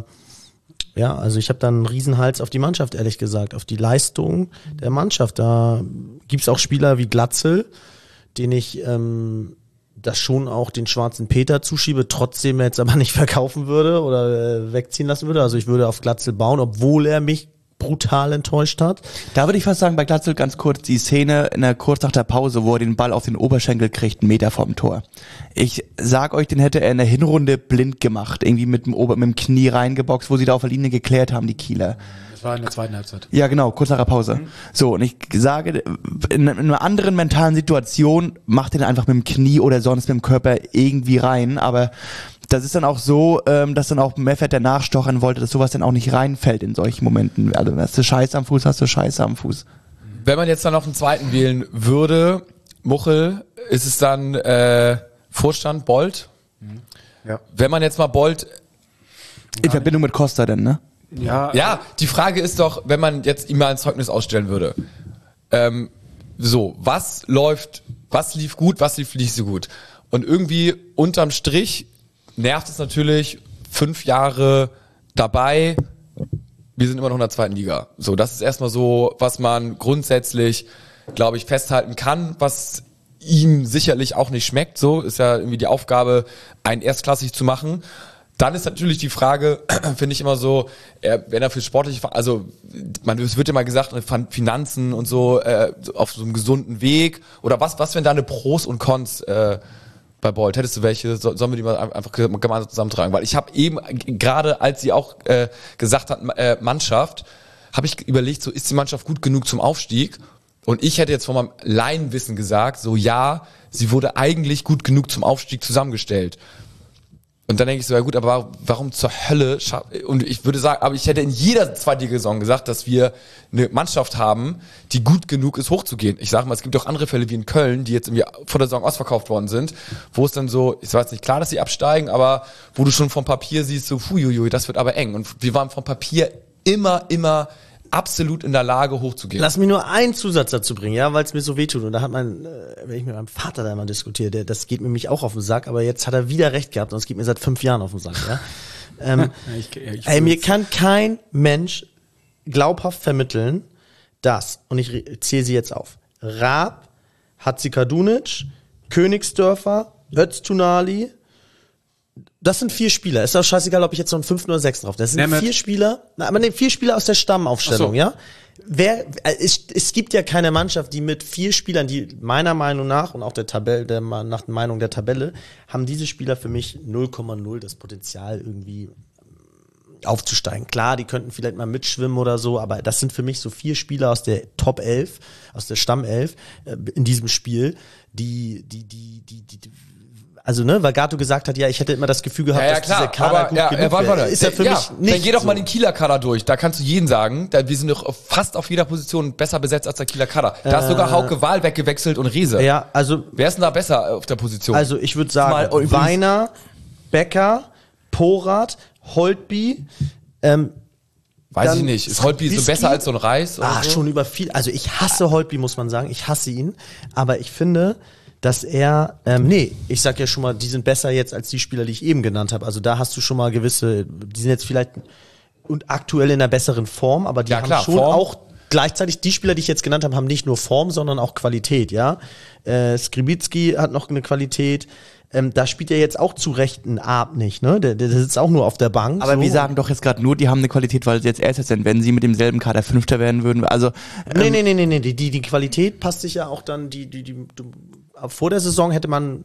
Ja, also ich habe da einen Riesenhals auf die Mannschaft, ehrlich gesagt, auf die Leistung der Mannschaft. Da gibt's auch Spieler wie Glatzel, den ich ähm, das schon auch den schwarzen Peter zuschiebe, trotzdem jetzt aber nicht verkaufen würde oder äh, wegziehen lassen würde. Also ich würde auf Glatzel bauen, obwohl er mich brutal enttäuscht hat. Da würde ich fast sagen, bei Glatzel ganz kurz die Szene in der, kurz nach der Pause, wo er den Ball auf den Oberschenkel kriegt, einen Meter vorm Tor. Ich sag euch, den hätte er in der Hinrunde blind gemacht, irgendwie mit dem, Ober, mit dem Knie reingeboxt, wo sie da auf der Linie geklärt haben, die Kieler. das war in der zweiten Halbzeit. Ja, genau, kurz nach der Pause. Mhm. So, und ich sage, in einer anderen mentalen Situation macht er den einfach mit dem Knie oder sonst mit dem Körper irgendwie rein, aber das ist dann auch so, ähm, dass dann auch Meffert, der nachstochern wollte, dass sowas dann auch nicht reinfällt in solchen Momenten. Also hast du Scheiße am Fuß, hast du Scheiße am Fuß. Wenn man jetzt dann noch einen zweiten wählen würde, Muchel, ist es dann äh, Vorstand Bold? Ja. Wenn man jetzt mal Bold, In Verbindung mit Costa denn, ne? Ja, ja, die Frage ist doch, wenn man jetzt ihm mal ein Zeugnis ausstellen würde, ähm, so, was läuft, was lief gut, was lief nicht so gut? Und irgendwie unterm Strich nervt es natürlich, fünf Jahre dabei, wir sind immer noch in der zweiten Liga. So, das ist erstmal so, was man grundsätzlich, glaube ich, festhalten kann, was ihm sicherlich auch nicht schmeckt. So ist ja irgendwie die Aufgabe, einen erstklassig zu machen. Dann ist natürlich die Frage, finde ich immer so, er, wenn er für sportliche, also man, es wird immer gesagt, Finanzen und so äh, auf so einem gesunden Weg oder was, was wenn da eine Pros und Cons äh, bei Bolt? Hättest du welche? So, sollen wir die mal einfach gemeinsam zusammentragen? Weil ich habe eben, gerade als sie auch äh, gesagt hat, äh, Mannschaft, habe ich überlegt, so ist die Mannschaft gut genug zum Aufstieg? Und ich hätte jetzt von meinem Laienwissen gesagt, so ja, sie wurde eigentlich gut genug zum Aufstieg zusammengestellt. Und dann denke ich so, ja gut, aber warum zur Hölle? Und ich würde sagen, aber ich hätte in jeder Zweitliga-Saison gesagt, dass wir eine Mannschaft haben, die gut genug ist, hochzugehen. Ich sage mal, es gibt auch andere Fälle wie in Köln, die jetzt irgendwie vor der Saison ausverkauft worden sind, wo es dann so, ich weiß nicht, klar, dass sie absteigen, aber wo du schon vom Papier siehst, so, fuiuiui, das wird aber eng. Und wir waren vom Papier immer, immer absolut in der Lage, hochzugehen. Lass mich nur einen Zusatz dazu bringen, ja, weil es mir so wehtut. Und da hat mein, äh, wenn ich mit meinem Vater da immer diskutiere, der, das geht mir mich auch auf den Sack, aber jetzt hat er wieder recht gehabt und es geht mir seit fünf Jahren auf den Sack, ja. ähm, ich, ich ey, mir kann kein Mensch glaubhaft vermitteln, dass, und ich zähle sie jetzt auf, Raab, Hatzikadunic, Königsdörfer, Öztunali, das sind vier Spieler. Ist auch scheißegal, ob ich jetzt noch einen fünften oder sechsten drauf. Das sind Nemeth. vier Spieler, na, aber ne, vier Spieler aus der Stammaufstellung, Ach so. ja. Wer, äh, es, es gibt ja keine Mannschaft, die mit vier Spielern, die meiner Meinung nach und auch der Tabelle, der, nach der Meinung der Tabelle, haben diese Spieler für mich null Komma null das Potenzial irgendwie aufzusteigen. Klar, die könnten vielleicht mal mitschwimmen oder so, aber das sind für mich so vier Spieler aus der Top elf, aus der Stammelf äh, in diesem Spiel, die, die, die, die, die, die also, ne, weil Gato gesagt hat, ja, ich hätte immer das Gefühl gehabt, Ja, ja, dass klar, dieser Kader aber gut ja, genug ja, warte, wäre. warte. Ist ja für ja, mich nicht Dann geh doch so. mal den Kieler Kader durch. Da kannst du jeden sagen, da, wir sind doch fast auf jeder Position besser besetzt als der Kieler Kader. Da Äh, ist sogar Hauke Wahl weggewechselt und Riese. Ja, also, Wer ist denn da besser auf der Position? also ich würde sagen, Mal übrigens- Weiner, Becker, Porath, Holtby, ähm, Weiß dann ich nicht. Ist Holtby so Whisky? besser als so ein Reis? Oder ah, so? schon über viel, also ich hasse Holtby, muss man sagen, ich hasse ihn, aber ich finde, dass er, ähm, nee, ich sag ja schon mal, die sind besser jetzt als die Spieler, die ich eben genannt habe. Also da hast du schon mal gewisse, die sind jetzt vielleicht und aktuell in einer besseren Form, aber die Ja, haben klar, schon Form. auch gleichzeitig, die Spieler, die ich jetzt genannt habe, haben nicht nur Form, sondern auch Qualität, ja. Äh, Skribicki hat noch eine Qualität. Ähm, da spielt er jetzt auch zu Recht ein Arp nicht, ne? Der, der sitzt auch nur auf der Bank. Aber so. wir sagen doch jetzt gerade nur, die haben eine Qualität, weil sie jetzt Erster sind. Wenn sie mit demselben Kader Fünfter werden würden, also Nee, ähm, nee, nee, nee, nee. Die, die, die Qualität passt sich ja auch dann, die, die, die, du, vor der Saison hätte man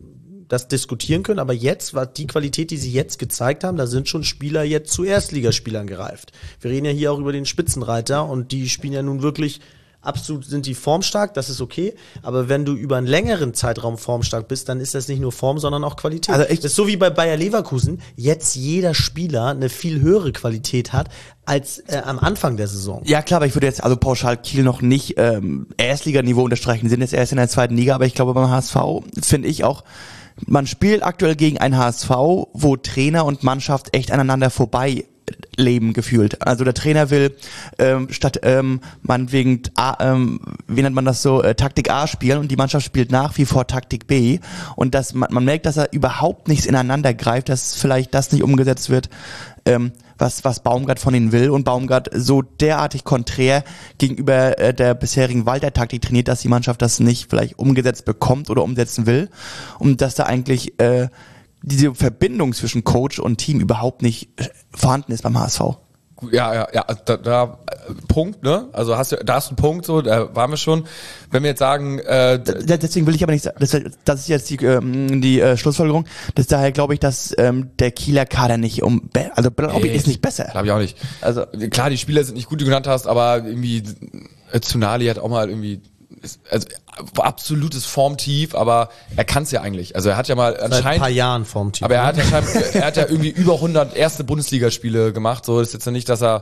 das diskutieren können, aber jetzt war die Qualität, die sie jetzt gezeigt haben, da sind schon Spieler jetzt zu Erstligaspielern gereift. Wir reden ja hier auch über den Spitzenreiter und die spielen ja nun wirklich absolut, sind die formstark, das ist okay, aber wenn du über einen längeren Zeitraum formstark bist, dann ist das nicht nur Form, sondern auch Qualität. Also ich- das ist so wie bei Bayer Leverkusen, jetzt jeder Spieler eine viel höhere Qualität hat als äh, am Anfang der Saison. ja klar, aber ich würde jetzt also pauschal Kiel noch nicht ähm, Erstliganiveau unterstreichen. Die sind jetzt erst in der zweiten Liga, aber ich glaube beim H S V finde ich auch, man spielt aktuell gegen ein H S V, wo Trainer und Mannschaft echt aneinander vorbei leben gefühlt. Also der Trainer will ähm, statt ähm, meinetwegen A, ähm, wie nennt man das so, äh, Taktik A spielen und die Mannschaft spielt nach wie vor Taktik B und das man, man merkt, dass er überhaupt nichts ineinander greift, dass vielleicht das nicht umgesetzt wird, ähm, was was Baumgart von ihnen will und Baumgart so derartig konträr gegenüber äh, der bisherigen Walter-Taktik trainiert, dass die Mannschaft das nicht vielleicht umgesetzt bekommt oder umsetzen will und dass da eigentlich äh, diese Verbindung zwischen Coach und Team überhaupt nicht vorhanden ist beim H S V. Ja, ja, ja, da, da äh, Punkt, ne? Also hast du, da hast du einen Punkt, so, da waren wir schon. Wenn wir jetzt sagen, äh, d- D- Deswegen will ich aber nicht sagen, das, das ist jetzt die, ähm, die äh, Schlussfolgerung, dass daher glaube ich, dass ähm, der Kieler Kader nicht um, be- also glaube ich, ist nicht besser. glaube ich auch nicht. Also Klar, die Spieler sind nicht gut, die du genannt hast, aber irgendwie äh, Tsunali hat auch mal irgendwie ist, also absolutes Formtief, aber er kann es ja eigentlich. Also er hat ja mal Seit ein anscheinend paar Jahren Formteam. aber er hat ja scheinbar, er hat ja irgendwie über hundert erste Bundesligaspiele gemacht. So, das ist jetzt ja nicht, dass er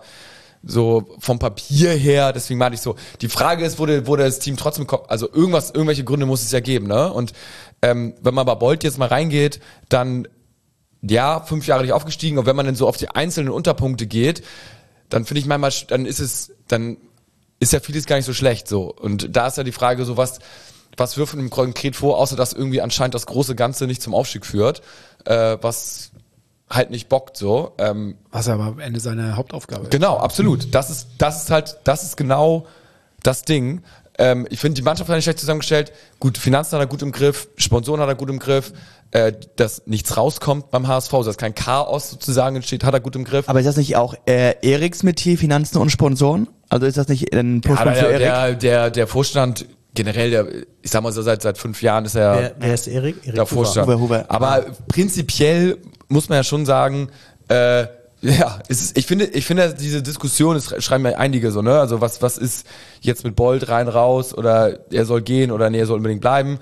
so vom Papier her, deswegen meinte ich so, die Frage ist, wurde, wurde das Team trotzdem, also irgendwas, irgendwelche Gründe muss es ja geben, ne? Und ähm, wenn man bei Bolt jetzt mal reingeht, dann ja, fünf Jahre nicht aufgestiegen, und wenn man dann so auf die einzelnen Unterpunkte geht, dann finde ich manchmal, dann ist es, dann ist ja vieles gar nicht so schlecht, so. Und da ist ja die Frage so, was, was wirft man ihm konkret vor, außer dass irgendwie anscheinend das große Ganze nicht zum Aufstieg führt, äh, was halt nicht bockt so. Ähm, Was aber am Ende seine Hauptaufgabe ist. Genau, absolut. Das ist, das ist halt, das ist genau das Ding. Ähm, ich finde, die Mannschaft hat nicht schlecht zusammengestellt. Gut, Finanzen hat er gut im Griff, Sponsoren hat er gut im Griff. Äh, dass nichts rauskommt beim H S V, dass kein Chaos sozusagen entsteht, hat er gut im Griff. Aber ist das nicht auch äh, Eriks Metier, Finanzen und Sponsoren? Also ist das nicht ein Pluspunkt Ja, für der, Erik? der, der, der Vorstand, generell, der, ich sag mal so, seit, seit fünf Jahren ist er Wer, wer ist Erik? Erik der Huber. Vorstand. Huber, Huber. Aber prinzipiell muss man ja schon sagen, äh, ja, es ist, ich finde, ich finde diese Diskussion, es schreiben ja einige so, ne, also was, was ist jetzt mit Bold rein, raus oder er soll gehen oder nee, er soll unbedingt bleiben.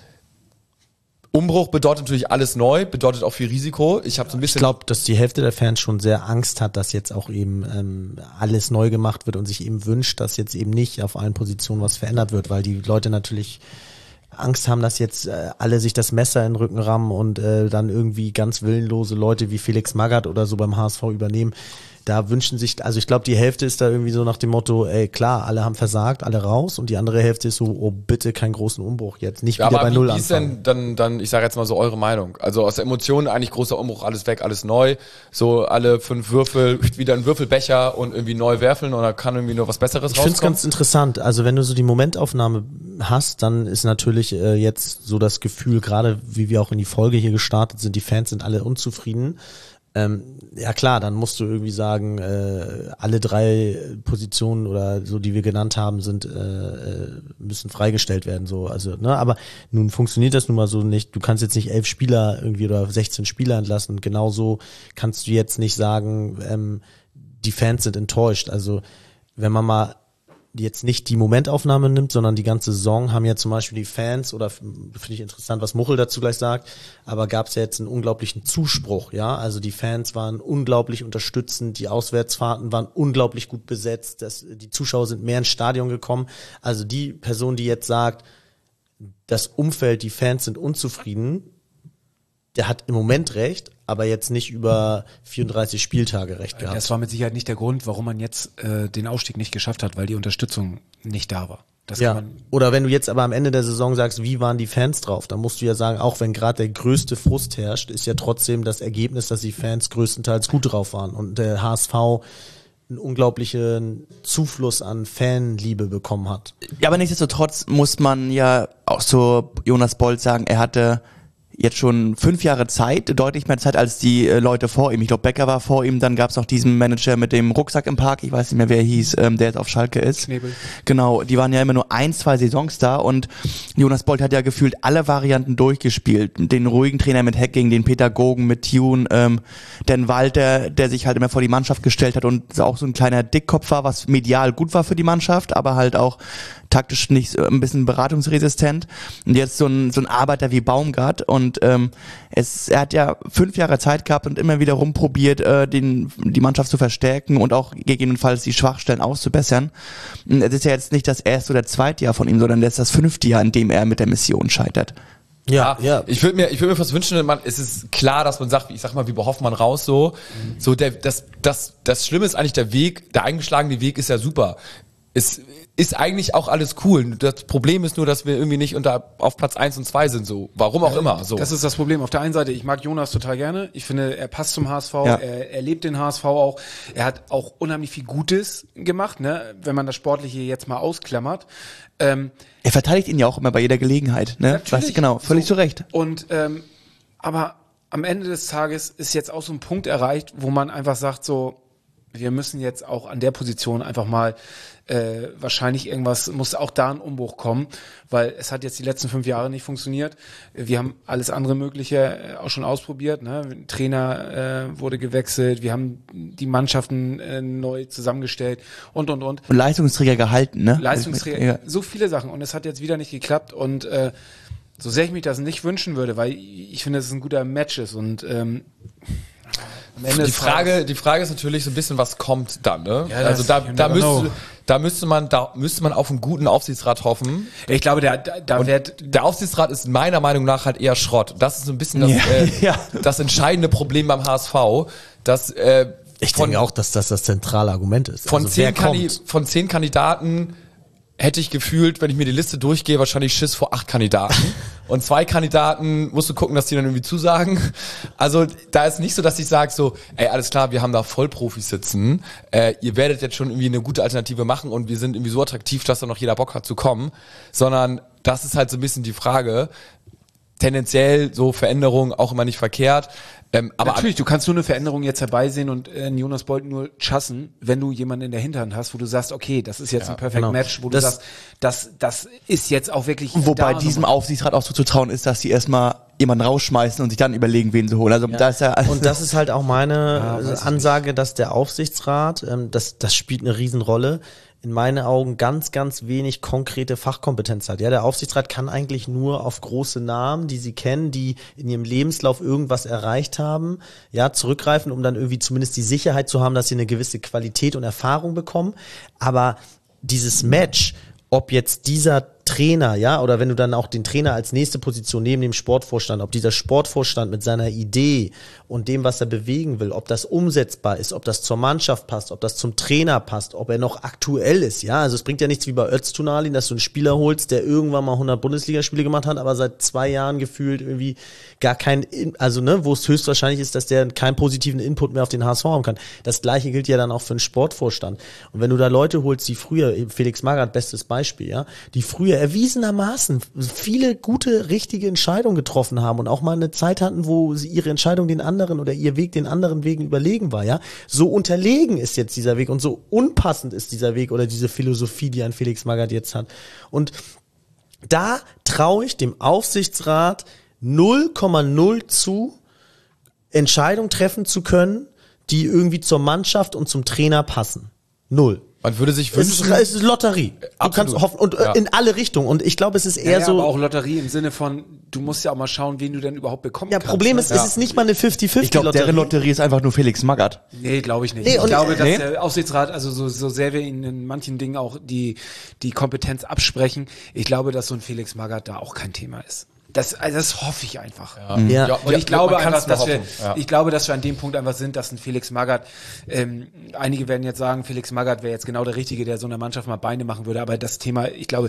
Umbruch bedeutet natürlich alles neu, bedeutet auch viel Risiko. Ich habe so ein bisschen. Ich glaube, dass die Hälfte der Fans schon sehr Angst hat, dass jetzt auch eben ähm, alles neu gemacht wird und sich eben wünscht, dass jetzt eben nicht auf allen Positionen was verändert wird, weil die Leute natürlich Angst haben, dass jetzt äh, alle sich das Messer in den Rücken rammen und äh, dann irgendwie ganz willenlose Leute wie Felix Magath oder so beim H S V übernehmen. Da wünschen sich, also ich glaube, die Hälfte ist da irgendwie so nach dem Motto, ey klar, alle haben versagt, alle raus, und die andere Hälfte ist so, oh bitte keinen großen Umbruch jetzt, nicht wieder aber bei wie, Null wie ist anfangen. denn dann, dann, ich sage jetzt mal so eure Meinung? Also aus der Emotion eigentlich großer Umbruch, alles weg, alles neu, so alle fünf Würfel, wieder ein Würfelbecher und irgendwie neu werfeln, oder kann irgendwie nur was Besseres Ich finde es rauskommen? ganz interessant. Also wenn du so die Momentaufnahme hast, dann ist natürlich äh, jetzt so das Gefühl, gerade wie wir auch in die Folge hier gestartet sind, die Fans sind alle unzufrieden. Ähm, ja klar, dann musst du irgendwie sagen, äh, alle drei Positionen oder so, die wir genannt haben, sind äh, müssen freigestellt werden. So, also ne, aber nun funktioniert das nun mal so nicht. Du kannst jetzt nicht elf Spieler irgendwie oder sechzehn Spieler entlassen. Und genauso kannst du jetzt nicht sagen, ähm, die Fans sind enttäuscht. Also wenn man mal jetzt nicht die Momentaufnahme nimmt, sondern die ganze Saison, haben ja zum Beispiel die Fans, oder finde ich interessant, was Muchel dazu gleich sagt, aber gab es ja jetzt einen unglaublichen Zuspruch, ja, also die Fans waren unglaublich unterstützend, die Auswärtsfahrten waren unglaublich gut besetzt, das, die Zuschauer sind mehr ins Stadion gekommen, also die Person, die jetzt sagt, das Umfeld, die Fans sind unzufrieden, der hat im Moment recht, aber jetzt nicht über vierunddreißig Spieltage recht gehabt. Das war mit Sicherheit nicht der Grund, warum man jetzt äh, den Aufstieg nicht geschafft hat, weil die Unterstützung nicht da war. Das Ja, kann man oder wenn du jetzt aber am Ende der Saison sagst, wie waren die Fans drauf, dann musst du ja sagen, auch wenn gerade der größte Frust herrscht, ist ja trotzdem das Ergebnis, dass die Fans größtenteils gut drauf waren und der H S V einen unglaublichen Zufluss an Fanliebe bekommen hat. Ja, aber nichtsdestotrotz muss man ja auch so Jonas Bold sagen, er hatte jetzt schon fünf Jahre Zeit, deutlich mehr Zeit als die äh, Leute vor ihm. Ich glaube, Becker war vor ihm, dann gab es noch diesen Manager mit dem Rucksack im Park, ich weiß nicht mehr, wer er hieß, ähm, der jetzt auf Schalke ist. Knebel. Genau, die waren ja immer nur ein, zwei Saisons da, und Jonas Bold hat ja gefühlt alle Varianten durchgespielt. Den ruhigen Trainer mit Hacking, den Pädagogen mit Tune, ähm, den Walter, der sich halt immer vor die Mannschaft gestellt hat und auch so ein kleiner Dickkopf war, was medial gut war für die Mannschaft, aber halt auch taktisch nicht so, ein bisschen beratungsresistent. Und jetzt so ein so ein Arbeiter wie Baumgart, und ähm, es er hat ja fünf Jahre Zeit gehabt und immer wieder rumprobiert, äh, den die Mannschaft zu verstärken und auch gegebenenfalls die Schwachstellen auszubessern. Und es ist ja jetzt nicht das erste oder zweite Jahr von ihm, sondern das ist das fünfte Jahr, in dem er mit der Mission scheitert. Ja, ja. Ich würde mir, ich würde mir fast wünschen, man, es ist klar, dass man sagt, ich sag mal, wie bei Hoffmann raus, so, mhm. so der, das, das, das Schlimme ist eigentlich der Weg, der eingeschlagene Weg ist ja super. Es ist eigentlich auch alles cool. Das Problem ist nur, dass wir irgendwie nicht unter auf Platz eins und zwei sind, so. Warum auch immer, so. Das ist das Problem. Auf der einen Seite, ich mag Jonas total gerne. Ich finde, er passt zum H S V. Ja. Er, er lebt den H S V auch. Er hat auch unheimlich viel Gutes gemacht, ne? Wenn man das Sportliche jetzt mal ausklammert. Ähm, Er verteidigt ihn ja auch immer bei jeder Gelegenheit, ne? Natürlich. Weißt du, genau, völlig So. zu Recht. Und ähm, aber am Ende des Tages ist jetzt auch so ein Punkt erreicht, wo man einfach sagt, so, wir müssen jetzt auch an der Position einfach mal äh, wahrscheinlich irgendwas, muss auch da ein Umbruch kommen, weil es hat jetzt die letzten fünf Jahre nicht funktioniert. Wir haben alles andere Mögliche äh, auch schon ausprobiert. Ne? Trainer äh, wurde gewechselt, wir haben die Mannschaften äh, neu zusammengestellt und, und, und. Und Leistungsträger gehalten, ne? Leistungsträger, Ja. so viele Sachen, und es hat jetzt wieder nicht geklappt, und äh, so sehr ich mich das nicht wünschen würde, weil ich finde, dass es ein guter Match ist, und ähm, am Ende Die des Frage, Tages- die Frage ist natürlich so ein bisschen, was kommt dann, ne? Ja, also das- da, you da never know. müsste, da müsste man, da müsste man auf einen guten Aufsichtsrat hoffen. ich glaube, da, da, da wird Der Aufsichtsrat ist meiner Meinung nach halt eher Schrott. Das ist so ein bisschen das, Ja, äh, ja. das entscheidende Problem beim H S V, dass äh, Ich von, denke auch, dass das das zentrale Argument ist. von, Also wer zehn Kandi- kommt? von zehn Kandidaten hätte ich gefühlt, wenn ich mir die Liste durchgehe, wahrscheinlich Schiss vor acht Kandidaten. Und zwei Kandidaten musst du gucken, dass die dann irgendwie zusagen. Also da ist nicht so, dass ich sage so, ey, alles klar, wir haben da Vollprofis sitzen. Äh, ihr werdet jetzt schon irgendwie eine gute Alternative machen und wir sind irgendwie so attraktiv, dass da noch jeder Bock hat zu kommen. Sondern das ist halt so ein bisschen die Frage. Tendenziell so Veränderungen auch immer nicht verkehrt. Ähm, aber natürlich, du kannst nur eine Veränderung jetzt herbeisehen und äh, Jonas Bolt nur chassen, wenn du jemanden in der Hinterhand hast, wo du sagst, okay, das ist jetzt Ja, ein Perfect genau. Match, wo Das- du sagst, das, das ist jetzt auch wirklich Wobei da diesem nochmal- Aufsichtsrat auch zuzutrauen ist, dass sie erstmal jemanden rausschmeißen und sich dann überlegen, wen sie holen. Also da ist ja Und das ist halt auch meine Ja, weiß äh, ich Ansage, dass der Aufsichtsrat, ähm, das, das spielt eine Riesenrolle, in meinen Augen ganz, ganz wenig konkrete Fachkompetenz hat. Ja, der Aufsichtsrat kann eigentlich nur auf große Namen, die sie kennen, die in ihrem Lebenslauf irgendwas erreicht haben, ja, zurückgreifen, um dann irgendwie zumindest die Sicherheit zu haben, dass sie eine gewisse Qualität und Erfahrung bekommen. Aber dieses Match, ob jetzt dieser Trainer, ja, oder wenn du dann auch den Trainer als nächste Position neben dem Sportvorstand, ob dieser Sportvorstand mit seiner Idee und dem, was er bewegen will, ob das umsetzbar ist, ob das zur Mannschaft passt, ob das zum Trainer passt, ob er noch aktuell ist, ja, also es bringt ja nichts wie bei Öztunali, dass du einen Spieler holst, der irgendwann mal hundert Bundesligaspiele gemacht hat, aber seit zwei Jahren gefühlt irgendwie gar kein, also ne, wo es höchstwahrscheinlich ist, dass der keinen positiven Input mehr auf den H S V haben kann. Das Gleiche gilt ja dann auch für einen Sportvorstand. Und wenn du da Leute holst, die früher, Felix Magath, bestes Beispiel, ja, die früher erwiesenermaßen viele gute, richtige Entscheidungen getroffen haben und auch mal eine Zeit hatten, wo sie ihre Entscheidung den anderen oder ihr Weg den anderen Wegen überlegen war, ja. So unterlegen ist jetzt dieser Weg und so unpassend ist dieser Weg oder diese Philosophie, die ein Felix Magath jetzt hat. Und da traue ich dem Aufsichtsrat null Komma null zu, Entscheidungen treffen zu können, die irgendwie zur Mannschaft und zum Trainer passen. Null. man würde sich Es ist, wünschen... es ist Lotterie. Du Absolut. kannst hoffen und äh, Ja. in alle Richtungen. Und ich glaube, es ist eher Ja, ja, so. aber auch Lotterie im Sinne von, du musst ja auch mal schauen, wen du denn überhaupt bekommen Ja, kannst. Problem ne? ist, es ist nicht mal eine fünfzig fünfzig Ich glaube, Lotterie. deren Lotterie ist einfach nur Felix Magath. Nee, glaube ich nicht. Nee, ich und- glaube, dass Nee? der Aufsichtsrat, also so, so sehr wir ihnen in manchen Dingen auch die, die Kompetenz absprechen, ich glaube, dass so ein Felix Magath da auch kein Thema ist. Das, also das hoffe ich einfach. Ja. Ja, Und ja, ich glaube man kann's einfach, dass nur wir, hoffen. Ja. ich glaube, dass wir an dem Punkt einfach sind, dass ein Felix Magath, ähm, einige werden jetzt sagen, Felix Magath wäre jetzt genau der Richtige, der so einer Mannschaft mal Beine machen würde, aber das Thema, ich glaube,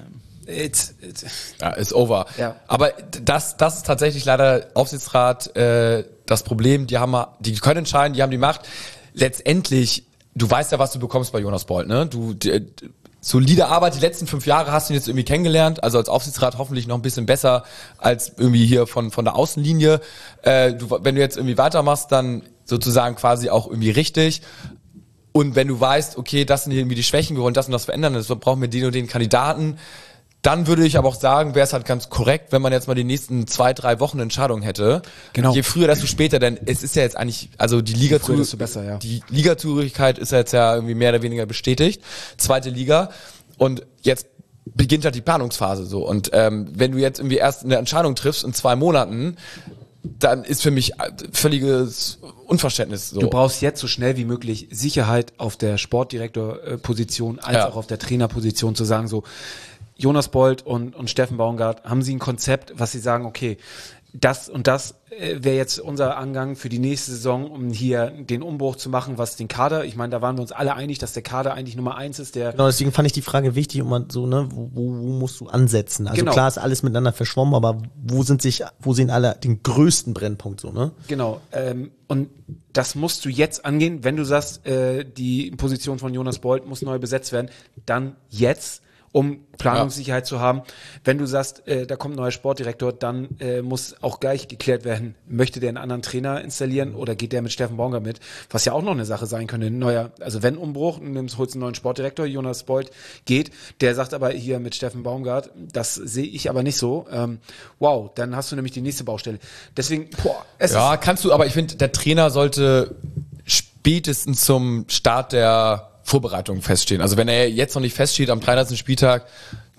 it's, it's, Ja, ist over. Ja. Aber das, das ist tatsächlich leider Aufsichtsrat äh, das Problem. Die haben, die können entscheiden, die haben die Macht. Letztendlich, du weißt ja, was du bekommst bei Jonas Bolt, ne? Du die, solide Arbeit, die letzten fünf Jahre hast du ihn jetzt irgendwie kennengelernt, also als Aufsichtsrat hoffentlich noch ein bisschen besser als irgendwie hier von von der Außenlinie. Äh, du, wenn du jetzt irgendwie weitermachst, dann sozusagen quasi auch irgendwie richtig. Und wenn du weißt, okay, das sind irgendwie die Schwächen, wir wollen das und das verändern, deshalb brauchen wir den und den Kandidaten, dann würde ich aber auch sagen, wäre es halt ganz korrekt, wenn man jetzt mal die nächsten zwei, drei Wochen eine Entscheidung hätte. Genau. Je früher, desto später, denn es ist ja jetzt eigentlich, also die Liga früher, desto besser, ja. die Ligazugehörigkeit ist ja jetzt ja irgendwie mehr oder weniger bestätigt. Zweite Liga. Und jetzt beginnt halt die Planungsphase so. Und ähm, wenn du jetzt irgendwie erst eine Entscheidung triffst in zwei Monaten, dann ist für mich völliges Unverständnis so. Du brauchst jetzt so schnell wie möglich Sicherheit auf der Sportdirektor-Position als Ja. auch auf der Trainerposition zu sagen, so Jonas Bolt und, und Steffen Baumgart, haben sie ein Konzept, was sie sagen, okay, das und das äh, wäre jetzt unser Angang für die nächste Saison, um hier den Umbruch zu machen, was den Kader, ich meine, da waren wir uns alle einig, dass der Kader eigentlich Nummer eins ist, der Genau, deswegen fand ich die Frage wichtig, um man so, ne, wo, wo wo musst du ansetzen? Also Genau. klar ist alles miteinander verschwommen, aber wo sind sich, wo sehen alle den größten Brennpunkt so, ne? Genau. Ähm, und das musst du jetzt angehen, wenn du sagst, äh, die Position von Jonas Bolt muss neu besetzt werden, dann jetzt, um Planungssicherheit zu haben. Wenn du sagst, äh, da kommt ein neuer Sportdirektor, dann äh, muss auch gleich geklärt werden, möchte der einen anderen Trainer installieren oder geht der mit Steffen Baumgart mit? Was ja auch noch eine Sache sein könnte. Ein neuer, also wenn Umbruch, du nimmst, holst einen neuen Sportdirektor, Jonas Bolt geht, der sagt aber hier mit Steffen Baumgart, das sehe ich aber nicht so. Ähm, wow, dann hast du nämlich die nächste Baustelle. Deswegen, boah, es Ja, kannst du, aber ich finde, der Trainer sollte spätestens zum Start der Vorbereitung feststehen. Also wenn er jetzt noch nicht feststeht am dreiunddreißigsten Spieltag,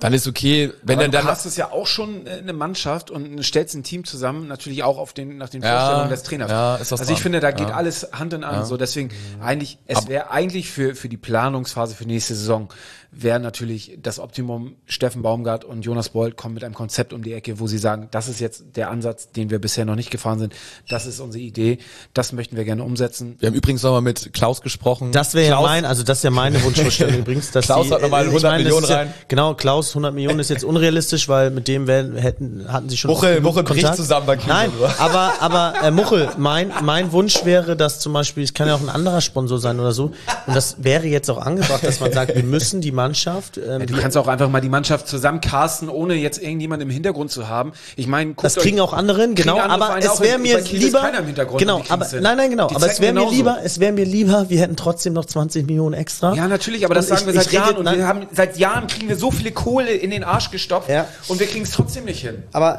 Dann ist okay, wenn Aber er du dann hast es ja auch schon eine Mannschaft und stellst ein Team zusammen, natürlich auch auf den, nach den Ja, Vorstellungen des Trainers. ja, ist was also ich dran. finde, da geht Ja. alles Hand in Hand. So deswegen eigentlich, es wäre eigentlich für für die Planungsphase für nächste Saison wäre natürlich das Optimum. Steffen Baumgart und Jonas Bold kommen mit einem Konzept um die Ecke, wo sie sagen, das ist jetzt der Ansatz, den wir bisher noch nicht gefahren sind. Das ist unsere Idee. Das möchten wir gerne umsetzen. Wir haben übrigens nochmal mit Klaus gesprochen. Das wäre ja Klaus- mein, also das ist ja meine Wunschvorstellung übrigens. Dass Klaus die, hat nochmal äh, ich hundert meine, das Millionen ist ja, rein. Genau, Klaus, hundert Millionen ist jetzt unrealistisch, weil mit dem werden, hätten, hatten sie schon Woche- oft genug Woche bricht Kontakt. zusammen bei Kühn Nein, drüber. aber, aber äh, Muchel, mein, mein Wunsch wäre, dass zum Beispiel, es kann ja auch ein anderer Sponsor sein oder so, und das wäre jetzt auch angebracht, dass man sagt, wir müssen die Mannschaft, ähm, Ja, du die, kannst auch einfach mal die Mannschaft zusammen casten, ohne jetzt irgendjemand im Hintergrund zu haben. Ich meine, guckt das kriegen euch- auch andere, kriegen genau, andere aber Vereine es auch wäre hin. mir Bei Kiel ist lieber, keiner im Hintergrund, genau, die kriegen's aber, hin. nein, nein, genau, Die aber es zecken wäre mir genauso. lieber, es wäre mir lieber, wir hätten trotzdem noch zwanzig Millionen extra. Ja, natürlich, aber das Und sagen ich- wir seit ich rede- Jahren und nein. wir haben seit Jahren kriegen wir so viele Kohle in den Arsch gestopft Ja. und wir kriegen es trotzdem nicht hin. Aber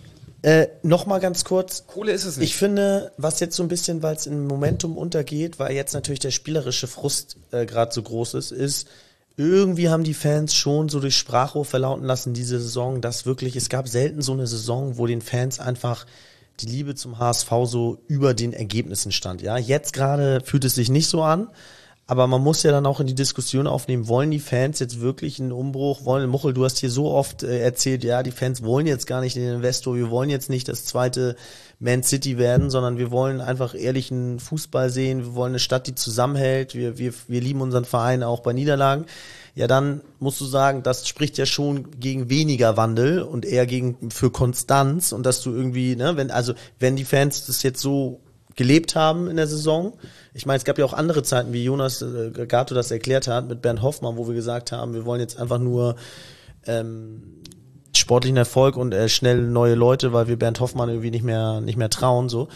äh, noch mal ganz kurz. Kohle ist es nicht. Ich finde, was jetzt so ein bisschen, weil es im Momentum untergeht, weil jetzt natürlich der spielerische Frust äh, gerade so groß ist, ist, irgendwie haben die Fans schon so durch Sprachrohr verlauten lassen diese Saison, dass wirklich, es gab selten so eine Saison, wo den Fans einfach die Liebe zum H S V so über den Ergebnissen stand. Ja, jetzt gerade fühlt es sich nicht so an. Aber man muss ja dann auch in die Diskussion aufnehmen, wollen die Fans jetzt wirklich einen Umbruch, wollen, Muchel, du hast hier so oft äh, erzählt, ja, die Fans wollen jetzt gar nicht den Investor, wir wollen jetzt nicht das zweite Man City werden, sondern wir wollen einfach ehrlichen Fußball sehen, wir wollen eine Stadt, die zusammenhält, wir, wir, wir lieben unseren Verein auch bei Niederlagen. Ja, dann musst du sagen, das spricht ja schon gegen weniger Wandel und eher gegen, für Konstanz und dass du irgendwie, ne, wenn, also, wenn die Fans das jetzt so gelebt haben in der Saison. Ich meine, es gab ja auch andere Zeiten, wie Jonas äh, Gato das erklärt hat, mit Bernd Hoffmann, wo wir gesagt haben, wir wollen jetzt einfach nur ähm, sportlichen Erfolg und äh, schnell neue Leute, weil wir Bernd Hoffmann irgendwie nicht mehr nicht mehr trauen. So,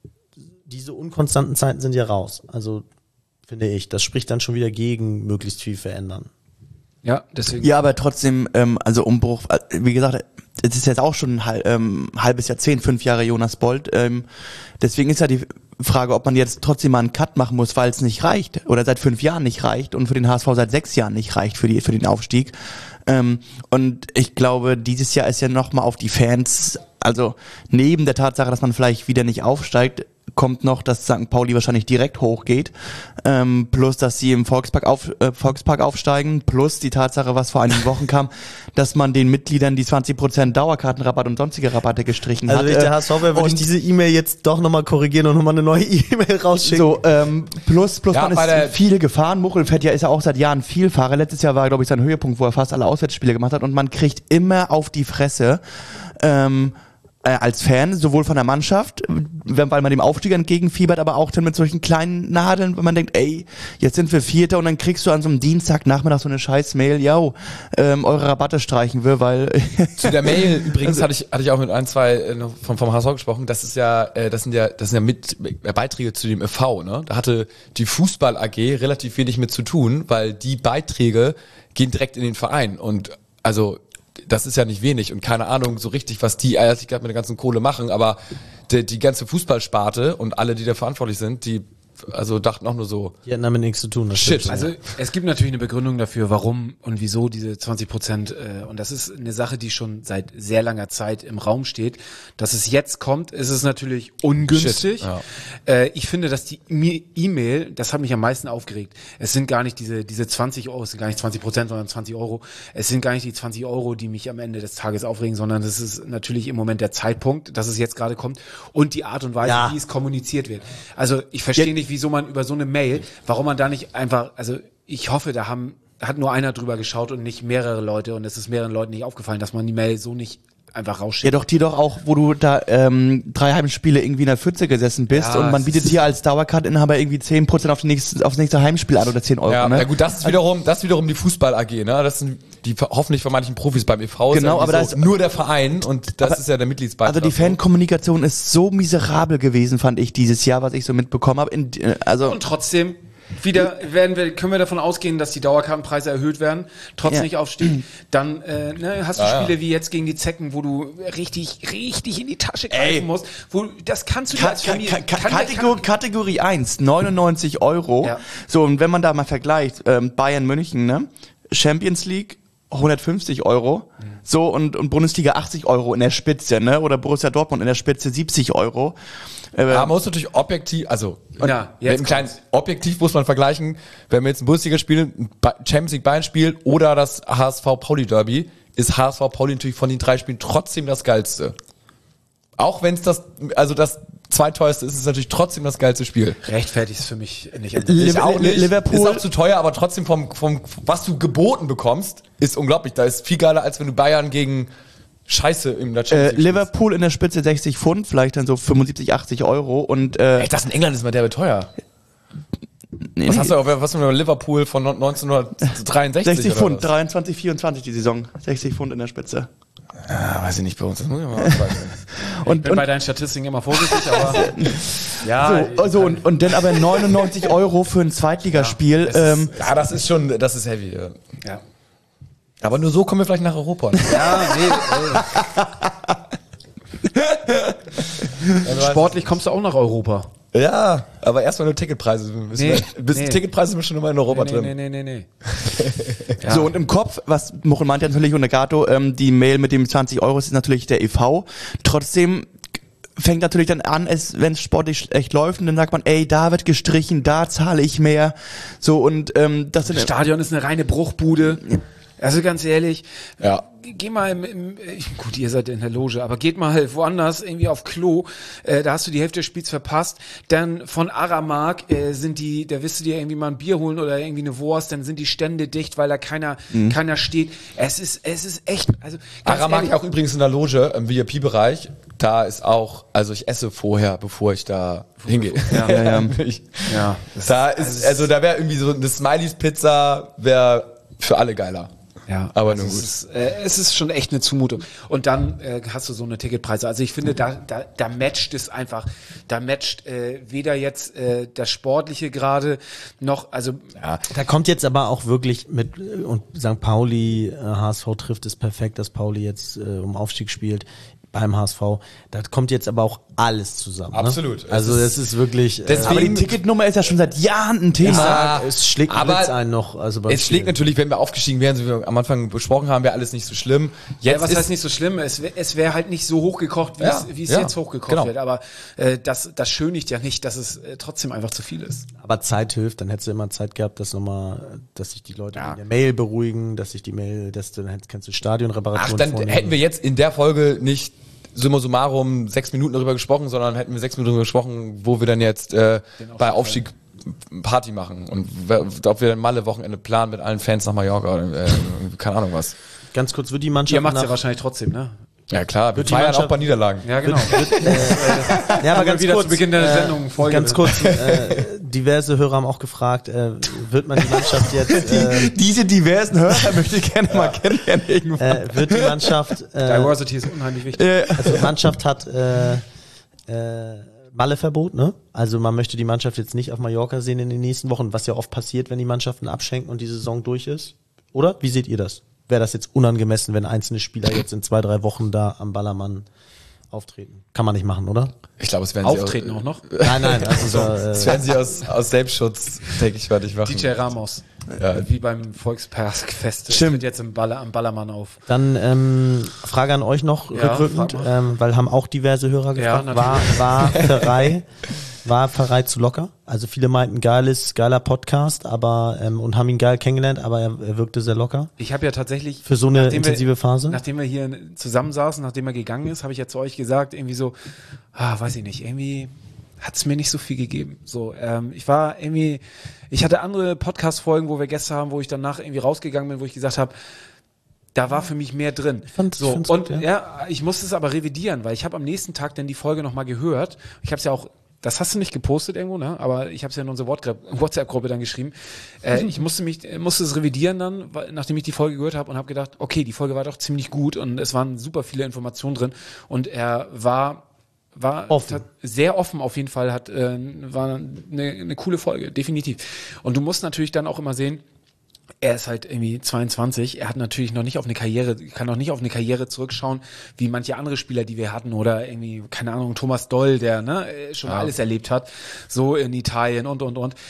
diese unkonstanten Zeiten sind ja raus. Also finde ich, das spricht dann schon wieder gegen möglichst viel verändern. Ja, deswegen. Ja, aber trotzdem, ähm, also Umbruch, äh, wie gesagt, es ist jetzt auch schon ein halb, ähm, halbes Jahrzehnt, fünf Jahre Jonas Bold. Ähm, deswegen ist ja die Frage, ob man jetzt trotzdem mal einen Cut machen muss, weil es nicht reicht oder seit fünf Jahren nicht reicht und für den H S V seit sechs Jahren nicht reicht für die für den Aufstieg. Ähm, und ich glaube, dieses Jahr ist ja nochmal auf die Fans, also neben der Tatsache, dass man vielleicht wieder nicht aufsteigt, kommt noch, dass Sankt Pauli wahrscheinlich direkt hochgeht, ähm, plus dass sie im Volkspark, auf, äh, Volkspark aufsteigen, plus die Tatsache, was vor einigen Wochen kam, dass man den Mitgliedern die zwanzig Prozent Dauerkartenrabatt und sonstige Rabatte gestrichen Also hat. wenn ich der Äh, H S V wäre, würde ich und diese E-Mail jetzt doch nochmal korrigieren und nochmal eine neue E-Mail rausschicken. So, ähm, plus, plus Ja, man bei der- ist viel gefahren. Muchel fährt ja, ist ja auch seit Jahren Vielfahrer. Letztes Jahr war, glaube ich, sein Höhepunkt, wo er fast alle Auswärtsspiele gemacht hat und man kriegt immer auf die Fresse, ähm, äh, als Fan, sowohl von der Mannschaft, wenn- weil man dem Aufstieg entgegenfiebert, aber auch dann mit solchen kleinen Nadeln, wenn man denkt, ey, jetzt sind wir Vierter und dann kriegst du an so einem Dienstagnachmittag so eine scheiß Mail, yo, ähm, eure Rabatte streichen wir, weil Zu der Mail übrigens hatte ich hatte ich auch mit ein, zwei äh, noch vom, vom H S V gesprochen. Das ist ja, äh, das sind ja, das sind ja mit äh, Beiträge zu dem e V. Ne? Da hatte die Fußball A G relativ wenig mit zu tun, weil die Beiträge gehen direkt in den Verein und also das ist ja nicht wenig und keine Ahnung so richtig, was die eigentlich gerade mit der ganzen Kohle machen, aber die, die ganze Fußballsparte und alle, die da verantwortlich sind, die also dachten auch nur so, Die hatten damit nichts zu tun. Das Shit. stimmt. Also es gibt natürlich eine Begründung dafür, warum und wieso diese zwanzig Prozent äh, und das ist eine Sache, die schon seit sehr langer Zeit im Raum steht. Dass es jetzt kommt, ist es natürlich ungünstig. Shit, ja. Äh, ich finde, dass die Mi- E-Mail, das hat mich am meisten aufgeregt. Es sind gar nicht diese diese zwanzig Euro, es sind gar nicht zwanzig Prozent, sondern zwanzig Euro. Es sind gar nicht die zwanzig Euro, die mich am Ende des Tages aufregen, sondern es ist natürlich im Moment der Zeitpunkt, dass es jetzt gerade kommt und die Art und Weise, Ja. wie es kommuniziert wird. Also ich verstehe Ja. nicht, wieso man über so eine Mail, warum man da nicht einfach, also ich hoffe, da haben, hat nur einer drüber geschaut und nicht mehrere Leute und es ist mehreren Leuten nicht aufgefallen, dass man die Mail so nicht einfach ja rausschickt. doch, die doch auch, wo du da ähm, drei Heimspiele irgendwie in der Pfütze gesessen bist Ja, und man es bietet ist- dir als Dauerkarteninhaber irgendwie zehn Prozent auf, die nächste, aufs nächste Heimspiel an oder zehn Euro. ja, ne? na gut, das ist wiederum, das ist wiederum die Fußball A G, ne? Das sind die ver- hoffentlich von manchen Profis beim e V. ist Genau, irgendwie aber da so ist- nur der Verein und das Aber- ist ja der Mitgliedsbeitrag. Also die Fankommunikation ist so miserabel gewesen, fand ich dieses Jahr, was ich so mitbekommen habe. In, äh, also Und trotzdem wieder werden wir, können wir davon ausgehen, dass die Dauerkartenpreise erhöht werden, trotz Ja. nicht Aufstieg. Dann äh, ne, hast du Ja, ja. Spiele wie jetzt gegen die Zecken, wo du richtig, richtig in die Tasche greifen Ey. musst. Wo, das kannst du dir Ka als Ka Familie... Ka Ka kann- Kategor kann- Kategorie eins, neunundneunzig Euro. Ja. So, und wenn man da mal vergleicht, ähm, Bayern München, ne? Champions League, hundertfünfzig Euro. So, und, und Bundesliga achtzig Euro in der Spitze, ne? Oder Borussia Dortmund in der Spitze siebzig Euro. Äh, Aber man muss natürlich objektiv, also Ja, mit jetzt einem kleinen objektiv muss man vergleichen, wenn wir jetzt ein Bundesliga-Spiel, ein Ba- Champions League Bayern-Spiel oder das H S V Pauli Derby, ist H S V Pauli natürlich von den drei Spielen trotzdem das geilste. Auch wenn es das, also das zweiteuerste ist, ist es natürlich trotzdem das geilste Spiel. Rechtfertigt es für mich nicht. Li- Ich auch nicht. Liverpool- Ist auch zu teuer, aber trotzdem vom, vom, was du geboten bekommst, ist unglaublich. Da ist viel geiler, als wenn du Bayern gegen Scheiße in der Champions äh, League spielst. Liverpool in der Spitze sechzig Pfund, vielleicht dann so fünfundsiebzig, achtzig Euro und äh, Echt, das in England ist mal derbe teuer. nee, Was nee, hast du, auf- was mit Liverpool von neunzehnhundertdreiundsechzig? sechzig oder Pfund, was? dreiundzwanzig, vierundzwanzig die Saison. sechzig Pfund in der Spitze. Ah, weiß ich nicht bei uns. Das muss ich mal ausrechnen. Und, Ich bin und bei deinen Statistiken immer vorsichtig, aber ja, so, also und, und dann aber neunundneunzig Euro für ein Zweitligaspiel. Ja, es ist- ähm, Ja, das ist schon, das ist heavy. Ja. ja. Aber nur so kommen wir vielleicht nach Europa. Ja, nee, ey. Sportlich kommst du auch nach Europa. Ja, aber erstmal nur Ticketpreise. Bis, Nee, wir, bis nee. Ticketpreise sind wir schon immer in Europa Nee, drin. nee, nee, nee, nee. Ja. So, und im Kopf, was Muchel meint ja natürlich und der Gato, ähm, die Mail mit dem zwanzig Euro ist natürlich der E V. Trotzdem fängt natürlich dann an, es, wenn es sportlich echt läuft, und dann sagt man, ey, da wird gestrichen, da zahle ich mehr. So, und ähm, das sind Das Stadion ist eine reine Bruchbude. Also ganz ehrlich, Ja. geh mal im, im ich- gut, ihr seid in der Loge, aber geht mal woanders irgendwie auf Klo, äh, da hast du die Hälfte des Spiels verpasst. Dann von Aramark äh, sind die, da wirst du dir irgendwie mal ein Bier holen oder irgendwie eine Wurst, dann sind die Stände dicht, weil da keiner keiner steht. Es ist es ist echt, also ganz Ara mag ehrlich, ich auch übrigens in der Loge, im V I P-Bereich. Da ist auch, also ich esse vorher, bevor ich da hingehe. Ja, ja, ja. Ich, ja, da ist, also da wäre irgendwie so eine Smileys-Pizza, wäre für alle geiler. Ja, Aber also nun es gut. ist, äh, es ist schon echt eine Zumutung. Und dann äh, hast du so eine Ticketpreise. Also ich finde, da, da, da matcht es einfach. Da matcht äh, weder jetzt äh, das Sportliche gerade noch, also Ja. Da kommt jetzt aber auch wirklich mit, äh, und Sankt Pauli, äh, H S V trifft es perfekt, dass Pauli jetzt äh, um Aufstieg spielt beim H S V. Da kommt jetzt aber auch alles zusammen. Absolut. Ne? Also Es es ist wirklich, äh, Deswegen- aber die Ticketnummer ist ja schon seit Jahren ein Thema. Ja, es schlägt ein aber Blitz ein noch. Also beim Es schlägt Spiel. natürlich, wenn wir aufgestiegen wären, so wie wir am Anfang besprochen haben, wäre alles nicht so schlimm. Jetzt ja, was ist, heißt nicht so schlimm? Es, wär- es wäre halt nicht so hochgekocht, wie Ja, es, wie es ja, jetzt hochgekocht genau. wird. Aber äh, das, das schönigt ja nicht, dass es äh, trotzdem einfach zu viel ist. Aber Zeit hilft, dann hättest du immer Zeit gehabt, dass nochmal, dass sich die Leute Ja. in der Mail beruhigen, dass sich die Mail, dass du dann hättest- kannst du Stadionreparaturen ach, dann vornehmen. hätten wir jetzt in der Folge nicht summa summarum sechs Minuten darüber gesprochen, sondern hätten wir sechs Minuten darüber gesprochen, wo wir dann jetzt äh, bei Aufstieg Party machen und wer- ob wir dann Malle-Wochenende planen mit allen Fans nach Mallorca oder äh, keine Ahnung was. Ganz kurz, wird die Mannschaft Ihr macht ja nach, wahrscheinlich trotzdem, ne? Ja klar, wir Wird die feiern Mannschaft- auch bei Niederlagen. Ja, genau. ja, aber ganz wieder kurz, zu Beginn der äh, Sendung Folge. ganz kurz, äh, diverse Hörer haben auch gefragt, äh, wird man die Mannschaft jetzt, äh, Diese diversen Hörer möchte ich gerne mal kennenlernen irgendwann. äh, wird die Mannschaft, äh, Diversity ist unheimlich wichtig. Äh, also die Mannschaft hat äh, äh, Malleverbot, ne? Also man möchte die Mannschaft jetzt nicht auf Mallorca sehen in den nächsten Wochen, was ja oft passiert, wenn die Mannschaften abschenken und die Saison durch ist. Oder? Wie seht ihr das? Wäre das jetzt unangemessen, wenn einzelne Spieler jetzt in zwei, drei Wochen da am Ballermann auftreten? Kann man nicht machen, oder? Ich glaube, es werden Auftreten sie auch noch. Nein, nein, also da, Das äh, werden sie aus, aus Selbstschutz, denke ich, fertig machen. D J Ramos. Ja. Wie beim Volksparkfest. Stimmt. Tritt jetzt im Baller, am Ballermann auf. dann ähm, Frage an euch noch Ja, rückwirkend, frag mal. ähm, weil haben auch diverse Hörer Ja, gefragt, war, war Pfarrei, war Pfarrei zu locker? Also viele meinten, geiles, geiler Podcast, aber ähm, und haben ihn geil kennengelernt, aber er, er wirkte sehr locker. Ich habe ja tatsächlich Für so eine nachdem intensive wir, Phase? Nachdem wir hier zusammensaßen, nachdem er gegangen ist, habe ich ja zu euch gesagt, irgendwie so, ah, weiß ich nicht, irgendwie hat es mir nicht so viel gegeben. So, ähm, ich war irgendwie, ich hatte andere Podcast-Folgen, wo wir Gäste haben, wo ich danach irgendwie rausgegangen bin, wo ich gesagt habe, da war für mich mehr drin. fand- so, fand's und gut, ja. ja. ich musste es aber revidieren, weil ich habe am nächsten Tag dann die Folge nochmal gehört. Ich habe es ja auch, das hast du nicht gepostet irgendwo, ne? Aber ich habe es ja in unsere Wort- WhatsApp-Gruppe dann geschrieben. Äh, ich musste mich, musste es revidieren dann, weil, nachdem ich die Folge gehört habe und habe gedacht, okay, die Folge war doch ziemlich gut und es waren super viele Informationen drin und er war war Offen. tat- sehr offen auf jeden Fall, hat äh, war eine, eine coole Folge, definitiv. Und du musst natürlich dann auch immer sehen, er ist halt irgendwie zweiundzwanzig, er hat natürlich noch nicht auf eine Karriere, kann noch nicht auf eine Karriere zurückschauen, wie manche andere Spieler, die wir hatten, oder irgendwie, keine Ahnung, Thomas Doll, der ne, schon alles erlebt hat, so in Italien und, und, und.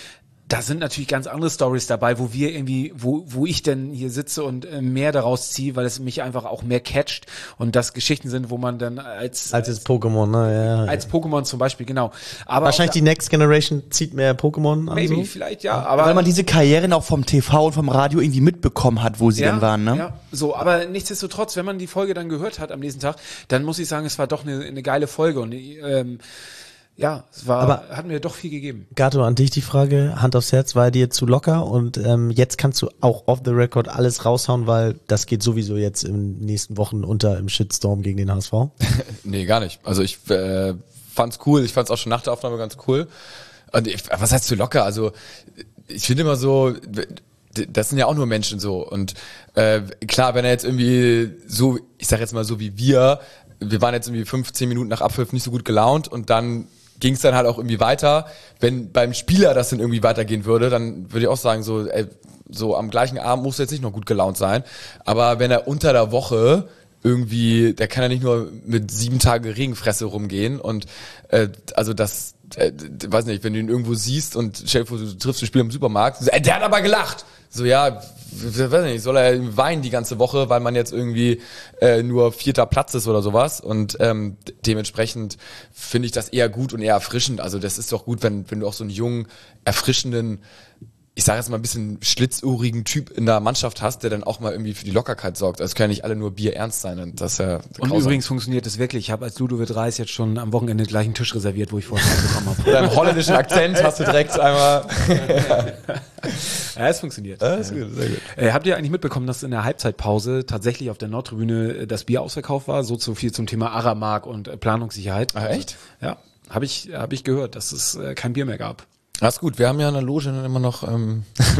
da sind natürlich ganz andere Stories dabei, wo wir irgendwie, wo wo ich denn hier sitze und äh, mehr daraus ziehe, weil es mich einfach auch mehr catcht und das Geschichten sind, wo man dann als Als jetzt Pokémon, ne? Ja. als Pokémon zum Beispiel, genau. Aber Wahrscheinlich auch, die Next Generation zieht mehr Pokémon an. maybe, So. vielleicht ja, aber Weil man diese Karrieren auch vom T V und vom Radio irgendwie mitbekommen hat, wo sie ja, dann waren, ne? Ja, so, aber nichtsdestotrotz, wenn man die Folge dann gehört hat am nächsten Tag, dann muss ich sagen, es war doch eine, eine geile Folge und ähm, ja, es war, Aber- hat mir doch viel gegeben. Gato, an dich die Frage, Hand aufs Herz, war dir zu locker und ähm, jetzt kannst du auch off the record alles raushauen, weil das geht sowieso jetzt in den nächsten Wochen unter im Shitstorm gegen den H S V. Nee, gar nicht. Also ich äh, fand's cool. Ich fand's auch schon nach der Aufnahme ganz cool. Und ich, was heißt zu locker? Also ich finde immer so, das sind ja auch nur Menschen so. Und äh, klar, wenn er jetzt irgendwie so, ich sag jetzt mal so wie wir, wir waren jetzt irgendwie fünfzehn Minuten nach Abpfiff nicht so gut gelaunt und dann ging es dann halt auch irgendwie weiter. Wenn beim Spieler das dann irgendwie weitergehen würde, dann würde ich auch sagen, so, ey, so am gleichen Abend muss er jetzt nicht noch gut gelaunt sein. Aber wenn er unter der Woche irgendwie, der kann ja nicht nur mit sieben Tage Regenfresse rumgehen und äh, also das, äh, weiß nicht, wenn du ihn irgendwo siehst und stell dir vor, du triffst ein Spiel im Supermarkt, so, äh, der hat aber gelacht. So, ja, w- weiß nicht, soll er weinen die ganze Woche, weil man jetzt irgendwie äh, nur vierter Platz ist oder sowas und ähm, d- dementsprechend finde ich das eher gut und eher erfrischend. Also das ist doch gut, wenn wenn du auch so einen jungen, erfrischenden, ich sage jetzt mal ein bisschen schlitzohrigen Typ in der Mannschaft hast, der dann auch mal irgendwie für die Lockerkeit sorgt. Also es können ja nicht alle nur Bier ernst sein. Und das ist ja Und grausam. übrigens funktioniert es wirklich. Ich habe als Ludovic Reis jetzt schon am Wochenende gleich einen Tisch reserviert, wo ich vorher bekommen habe. Mit deinem holländischen Akzent hast du direkt einmal... Ja, es funktioniert. Ja, ist gut, sehr gut. Äh, habt ihr eigentlich mitbekommen, dass in der Halbzeitpause tatsächlich auf der Nordtribüne äh, das Bier ausverkauft war? So zu viel zum Thema Aramark und äh, Planungssicherheit. Ah, echt? Ja, habe ich, hab ich gehört, dass es äh, kein Bier mehr gab. Das ist gut, wir haben ja in der Loge dann immer noch... Ähm,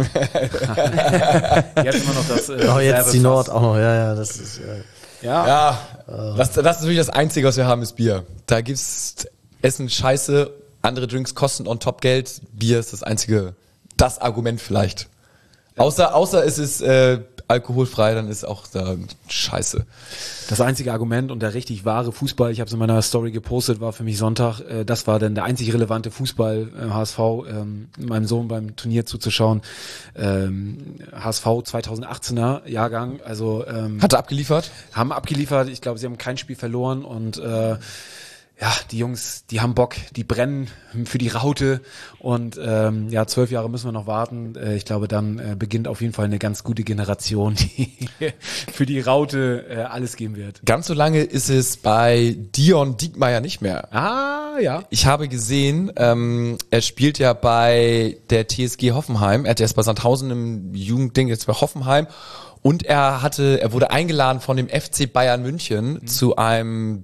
Jetzt immer noch das. Äh, Oh, jetzt die Reservefass. Nord auch noch, ja, ja, das ist, äh, Ja. ja, das, das ist wirklich das Einzige, was wir haben, ist Bier. Da gibt's Essen scheiße, andere Drinks kosten on top Geld. Bier ist das einzige, das Argument vielleicht. Außer, außer es ist äh, alkoholfrei, dann ist auch da scheiße. Das einzige Argument und der richtig wahre Fußball, ich habe es in meiner Story gepostet, war für mich Sonntag, äh, das war dann der einzig relevante Fußball im H S V, ähm, meinem Sohn beim Turnier zuzuschauen. Ähm, H S V zweitausendachtzehner Jahrgang, also ähm, Hat er abgeliefert? haben abgeliefert, ich glaube, sie haben kein Spiel verloren und äh, ja, die Jungs, die haben Bock, die brennen für die Raute und ähm, ja, zwölf Jahre müssen wir noch warten. Äh, ich glaube, dann äh, beginnt auf jeden Fall eine ganz gute Generation, die für die Raute äh, alles geben wird. Ganz so lange ist es bei Dion Diekmeyer nicht mehr. Ah, ja. Ich habe gesehen, ähm, er spielt ja bei der T S G Hoffenheim. Er hat erst bei Sandhausen im Jugendding, jetzt bei Hoffenheim. Und er hatte, er wurde eingeladen von dem F C Bayern München mhm. zu einem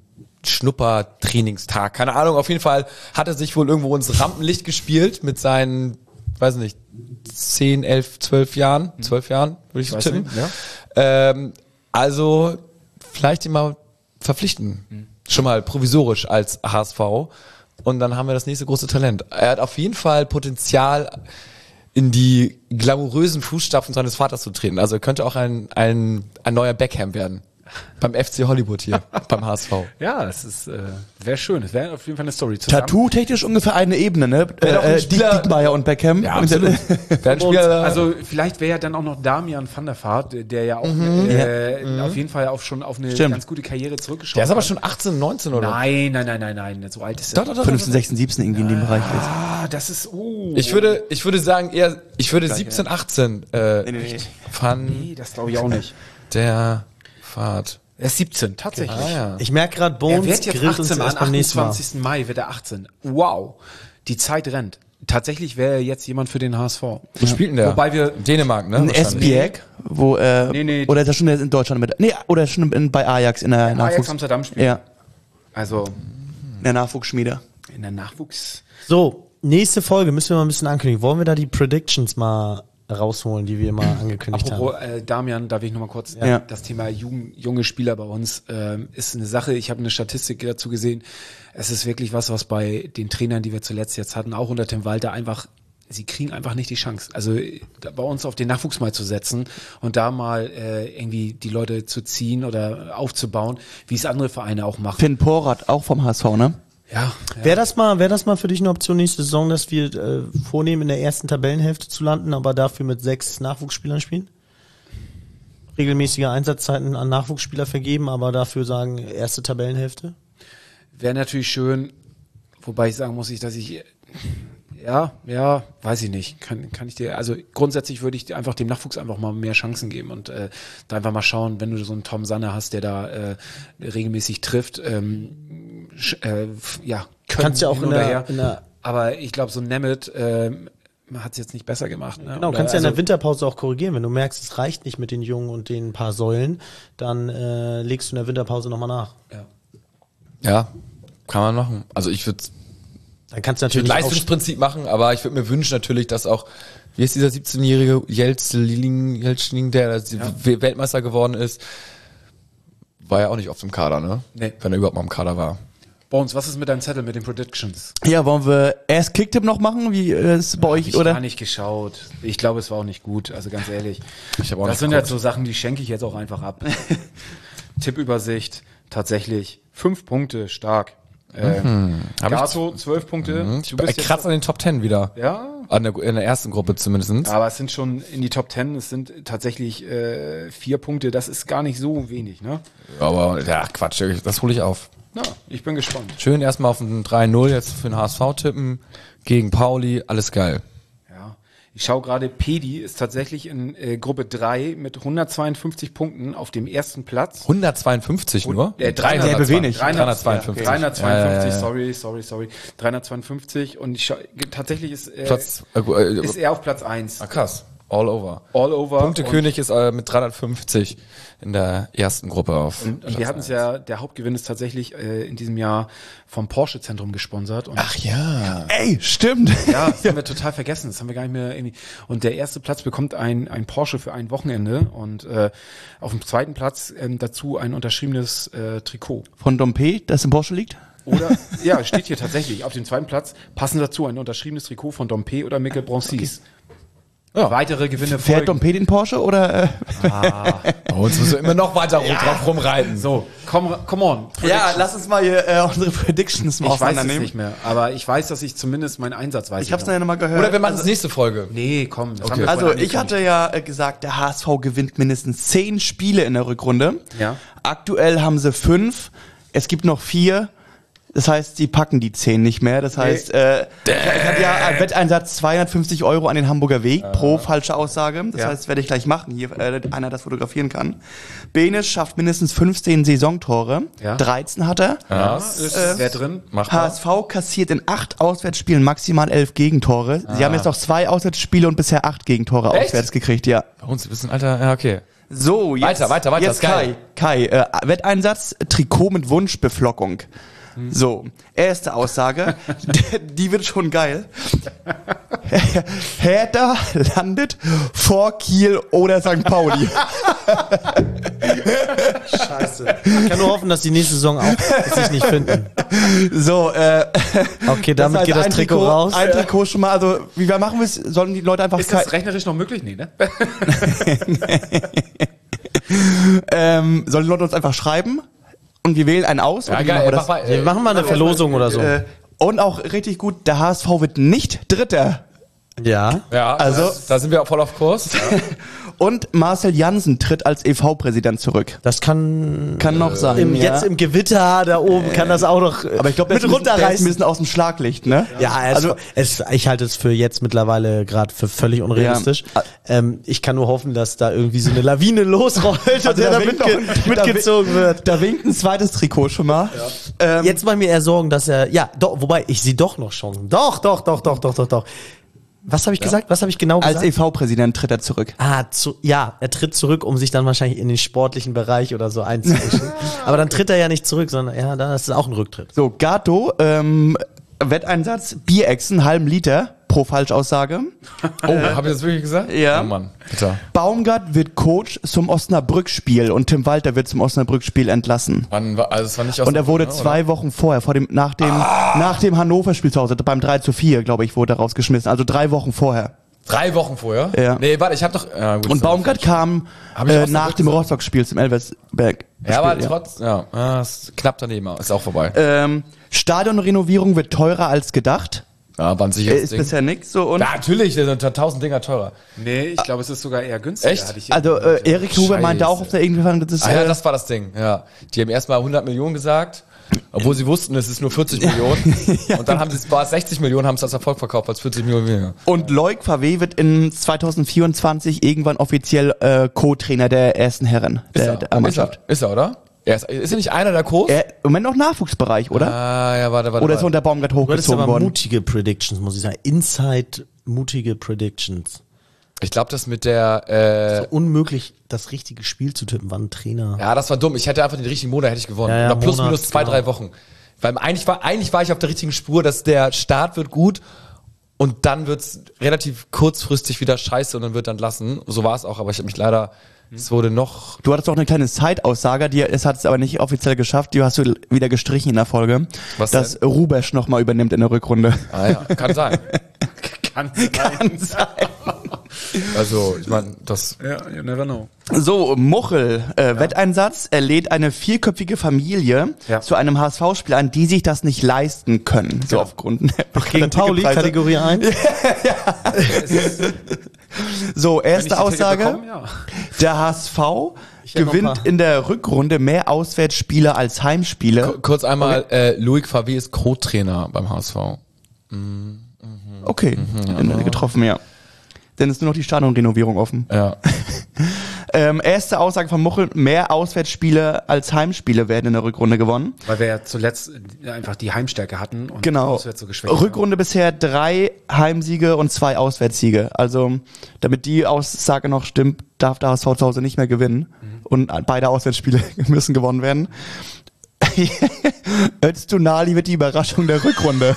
Schnuppertrainingstag. Keine Ahnung, auf jeden Fall hat er sich wohl irgendwo ins Rampenlicht gespielt mit seinen, weiß nicht, zehn, elf, zwölf Jahren. zwölf Jahren, würde ich so Weiß tippen. nicht, ja. Ähm, also vielleicht ihn mal verpflichten. Mhm. Schon mal provisorisch als H S V. Und dann haben wir das nächste große Talent. Er hat auf jeden Fall Potenzial, in die glamourösen Fußstapfen seines Vaters zu treten. Also er könnte auch ein, ein, ein neuer Beckham werden. Beim F C Hollywood hier, beim H S V. Ja, es ist, äh, wäre schön. Es wäre auf jeden Fall eine Story. Zusammen. Tattoo-technisch ungefähr eine Ebene, ne? Wäre doch ein Äh, äh, Spieler- Dick- Diekmeyer und Beckham. Ja, Und- absolut. Wer ein Und, Spieler, also vielleicht wäre ja dann auch noch Damian van der Vaart, der ja auch äh, auf jeden Fall auch schon auf eine Stimmt. ganz gute Karriere zurückgeschaut der ist aber hat. schon achtzehn, neunzehn oder? Nein, nein, nein, nein, nein, so alt ist er. Doch, doch, doch, fünfzehn, sechzehn, siebzehn irgendwie in dem Bereich ist. Ah, das ist, oh. Ich würde, ich würde sagen eher, ich würde siebzehn, achtzehn äh, Nee, nee, nee. Van Nee, das glaube ich auch nicht. der Fahrt. Er ist siebzehn, tatsächlich. Ah ja. ich merke gerade, Er Bones wird jetzt grillt uns achtzehn, erst am beim nächsten Mal. achtundzwanzigsten Mai wird er achtzehn. Wow. Die Zeit rennt. Tatsächlich wäre er jetzt jemand für den H S V. Wo spielt denn der? Wobei wir- Dänemark, ne? Ein Wahrscheinlich. Esbjerg, wo, äh, Nee, nee. oder ist er schon in Deutschland mit, nee, oder schon in, bei Ajax in der Ajax Nachwuchs. Amsterdam spielt. Ja, Also in der Nachwuchsschmiede. in der Nachwuchs. So, nächste Folge müssen wir mal ein bisschen ankündigen. Wollen wir da die Predictions mal rausholen, die wir mal angekündigt Apropos haben? äh, Damian, darf ich noch mal kurz, Ja. das Thema jung, junge Spieler bei uns ähm, ist eine Sache, ich habe eine Statistik dazu gesehen, es ist wirklich was, was bei den Trainern, die wir zuletzt jetzt hatten, auch unter Tim Walter einfach, sie kriegen einfach nicht die Chance. Also da bei uns auf den Nachwuchs mal zu setzen und da mal äh, irgendwie die Leute zu ziehen oder aufzubauen, wie es andere Vereine auch machen. Finn Porat, auch vom H S V, ne? Ja. Wäre das mal, wäre das mal für dich eine Option nächste Saison, dass wir äh, vornehmen, in der ersten Tabellenhälfte zu landen, aber dafür mit sechs Nachwuchsspielern spielen? Regelmäßige Einsatzzeiten an Nachwuchsspieler vergeben, aber dafür sagen, erste Tabellenhälfte? Wäre natürlich schön, wobei ich sagen muss, ich, dass ich, ja, ja, weiß ich nicht, kann, kann ich dir, also grundsätzlich würde ich dir einfach dem Nachwuchs einfach mal mehr Chancen geben und äh, da einfach mal schauen, wenn du so einen Tom Sanne hast, der da äh, regelmäßig trifft, ähm, sch, äh, ja, können Kannst ja auch hin in oder der, her. in der Aber ich glaube, so ein Nemeth äh, hat es jetzt nicht besser gemacht. Ne? Genau, Oder kannst ja in also, der Winterpause auch korrigieren. Wenn du merkst, es reicht nicht mit den Jungen und den paar Säulen, dann äh, legst du in der Winterpause nochmal nach. ja. Ja, kann man machen. Also ich würde Dann kannst du Ich würde natürlich auch Leistungsprinzip machen, aber ich würde mir wünschen natürlich, dass auch, wie ist dieser siebzehnjährige Jelzling, Jelzling, der Ja. Weltmeister geworden ist, war ja auch nicht oft im Kader, ne? Nee. Wenn er überhaupt mal im Kader war. Bones, was ist mit deinem Zettel mit den Predictions? Ja, wollen wir erst Kicktipp noch machen, wie äh, ist es bei Hab euch, ich oder? gar nicht geschaut. Ich glaube, es war auch nicht gut, also ganz ehrlich. Ich habe auch Das nicht sind geguckt. halt so Sachen, die schenke ich jetzt auch einfach ab. Tippübersicht, tatsächlich. Fünf Punkte, stark. Ähm, Hab ich- Gato, zwölf Punkte. Mhm. Ich Du bist kratze an den Top Ten wieder. Ja, An der, in der ersten Gruppe zumindest. aber es sind schon in die Top Ten, es sind tatsächlich äh, vier Punkte, das ist gar nicht so wenig, ne? Aber ja, Quatsch, das hole ich auf. Ja, ich bin gespannt. Schön erstmal auf ein drei null jetzt für den H S V tippen. Gegen Pauli, alles geil. Ja, ich schaue gerade, Pedi ist tatsächlich in äh, Gruppe drei mit hundertzweiundfünfzig Punkten auf dem ersten Platz. hundertzweiundfünfzig nur? Äh, Derbe wenig. dreihundertzweiundfünfzig. dreihundertzweiundfünfzig, Ja, ja, ja. sorry, sorry, sorry. dreihundertzweiundfünfzig und ich schau, tatsächlich ist, äh, Platz, äh, äh, ist er auf Platz eins. ah, krass. All over. All over. Punktekönig ist äh, mit dreihundertfünfzig in der ersten Gruppe auf. Und, und wir hatten es ja, der Hauptgewinn ist tatsächlich äh, in diesem Jahr vom Porsche-Zentrum gesponsert. Und Ach ja. Ey, stimmt. ja, das haben wir total vergessen. Das haben wir gar nicht mehr irgendwie. Und der erste Platz bekommt ein, ein Porsche für ein Wochenende und äh, auf dem zweiten Platz ähm, dazu ein unterschriebenes äh, Trikot. Von Dompe, das im Porsche liegt? Oder, ja, steht hier tatsächlich auf dem zweiten Platz, passend dazu ein unterschriebenes Trikot von Dompe oder Mikkel Bronsis. Ja. Weitere Gewinne Fährt folgen. Dompe den Porsche oder? Äh? Oh, jetzt müssen wir immer noch weiter drauf rumreiten. So, come, come on. Ja, lass uns mal hier äh, unsere Predictions mal Ich weiß es auseinandernehmen. nicht mehr, aber ich weiß, dass ich zumindest meinen Einsatz weiß. Ich hab's noch. ja nochmal gehört. Oder wir machen das nächste Folge. Nee, komm. Das Okay. haben wir Also vorhin ich hatte angekündigt. ja äh, gesagt, der H S V gewinnt mindestens zehn Spiele in der Rückrunde. Ja. Aktuell haben sie fünf. Es gibt noch vier. Das heißt, sie packen die zehn nicht mehr. Das heißt, äh, ich, ich hatte ja einen Wetteinsatz zweihundertfünfzig Euro an den Hamburger Weg pro falsche Aussage. Das Ja. heißt, werde ich gleich machen, hier äh, einer das fotografieren kann. Benes schafft mindestens fünfzehn Saisontore. Ja. dreizehn hat er. Ja. Ist Äh, wer drin? Mach H mal. S V kassiert in acht Auswärtsspielen maximal elf Gegentore. Sie haben jetzt noch zwei Auswärtsspiele und bisher acht Gegentore Echt? auswärts gekriegt, ja. Bei uns ein bisschen, Alter, ja, okay. So, jetzt, Weiter, weiter, weiter, jetzt ist geil. Kai. Kai, äh, Wetteinsatz, Trikot mit Wunschbeflockung. So, erste Aussage, die wird schon geil. Hertha landet vor Kiel oder Sankt Pauli. Scheiße. Ich kann nur hoffen, dass die nächste Saison auch sich nicht finden. So, äh, Okay, damit heißt, geht das ein Trikot raus. Ein Trikot schon mal, also wie wir machen wir es? Sollen die Leute einfach Ist das rechnerisch noch möglich? Nee, ne? ähm, sollen die Leute uns einfach schreiben und wir wählen einen aus? Ja, oder wie geil. machen wir Mach das? mal, Wir äh, machen mal eine Verlosung oder so. Äh, und auch richtig gut, der H S V wird nicht Dritter. Ja. ja, Also- also da sind wir auch voll auf Kurs. Und Marcel Jansen tritt als E V-Präsident zurück. Das kann, Kann noch sein. im, ja. jetzt im Gewitter da oben kann das auch noch äh, Aber ich glaube, mit der ist ein runterreißen. bisschen aus dem Schlaglicht, ne? Ja, also es, ich halte es für jetzt mittlerweile gerade für völlig unrealistisch. Ja. Ähm, ich kann nur hoffen, dass da irgendwie so eine Lawine losrollt und Also der da da winkt mitge noch- mitgezogen wird. Da winkt ein zweites Trikot schon mal. Ähm, Jetzt mache ich mir eher Sorgen, dass er, ja, doch, wobei ich sehe doch noch Chancen. Doch, doch, doch, doch, doch, doch, doch. Was habe ich gesagt? Was habe ich genau als gesagt? E V-Präsident tritt er zurück. Ah, zu, ja, er tritt zurück, um sich dann wahrscheinlich in den sportlichen Bereich oder so einzumischen. Aber dann tritt er ja nicht zurück, sondern ja, das ist auch ein Rücktritt. So, Gato, ähm, Wetteinsatz, Bierechsen, halben Liter pro Falschaussage. Oh, habe ich das wirklich gesagt? Ja. Oh Mann, bitte. Baumgart wird Coach zum Osnabrück-Spiel und Tim Walter wird zum Osnabrück-Spiel entlassen. Wann war, also es war nicht aus Und er wurde oder? zwei Wochen vorher, vor dem, nach dem, nach dem Hannover-Spiel zu Hause, beim drei zu vier, glaube ich, wurde er rausgeschmissen. Also drei Wochen vorher. Drei Wochen vorher? Ja. Nee, warte, ich habe doch... Ja, gut, Und Baumgart kam Hab ich äh, auch so nach gut dem gesagt. Rostock-Spiel zum Elversberg. Ja, aber Spiel, trotz... Ja, ah, ist knapp daneben, ist auch vorbei. Ähm, Stadionrenovierung wird teurer als gedacht. Ja, war ein Äh, sicheres ist Ding. bisher nix so. Und Ja, natürlich, der sind tausend Dinger teurer. Nee, ich glaube, es ist sogar eher günstiger. Echt? Hatte ich also äh, irgendwie Erik Huber Scheiße. meinte auch auf der irgendwann, das ist Ah ja, äh, das war das Ding, ja. Die haben erstmal hundert Millionen gesagt, obwohl sie wussten, es ist nur vierzig Millionen. Und dann haben sie es, war es sechzig Millionen, haben es als Erfolg verkauft, als vierzig Millionen weniger. und Loic Favre wird in zwanzig vierundzwanzig irgendwann offiziell äh, Co-Trainer der ersten Herren Ist der, er, der Mannschaft. Ist er, ist er, oder? Er ist, ist er nicht einer der Co's? Er, Im Moment noch Nachwuchsbereich, oder? Ah, ja, warte, warte. Oder ist er warte. unter Baumgart Du hattest hochgezogen aber worden? mutige Predictions, muss ich sagen. Inside mutige Predictions. Ich glaube, das mit der, äh, Unmöglich, das richtige Spiel zu tippen, wann ein Trainer. ja, das war dumm. Ich hätte einfach den richtigen Monat hätte ich gewonnen. Ja, ja, Oder plus Monat, minus zwei, genau. drei Wochen. Weil eigentlich war, eigentlich war ich auf der richtigen Spur, dass der Start wird gut und dann wird's relativ kurzfristig wieder scheiße und dann wird dann lassen. So war es auch, aber ich habe mich leider, es wurde noch, Du hattest auch eine kleine Zeitaussage, die es hat es aber nicht offiziell geschafft, die hast du wieder gestrichen in der Folge, Was dass denn? Rubesch nochmal übernimmt in der Rückrunde. ah ja, kann sein. Kann Kann sein. Also, ich meine, das, Ja, you never know. So, Muchel, äh, Wetteinsatz, er lädt eine vierköpfige Familie Ja. zu einem H S V-Spiel ein, die sich das nicht leisten können. So aufgrund der Gegen Pauli, Ticketpreise. Kategorie eins. So, Wenn ich erste die Ticket Aussage. bekomme, ja. Der H S V hätte noch ein gewinnt paar. in der Rückrunde mehr Auswärtsspiele als Heimspiele. K- kurz einmal, äh, Loic Favre ist Co-Trainer beim H S V. Okay, Mhm, getroffen, ja. Dann ist nur noch die Stadionrenovierung offen. Ja. Ähm, erste Aussage von Muchel, mehr Auswärtsspiele als Heimspiele werden in der Rückrunde gewonnen. Weil wir ja zuletzt einfach die Heimstärke hatten und Genau. auswärts so geschwächt waren. Rückrunde bisher drei Heimsiege und zwei Auswärtssiege. Also, damit die Aussage noch stimmt, darf der H S V zu Hause nicht mehr gewinnen. Und beide Auswärtsspiele müssen gewonnen werden. Öztunali wird die Überraschung der Rückrunde.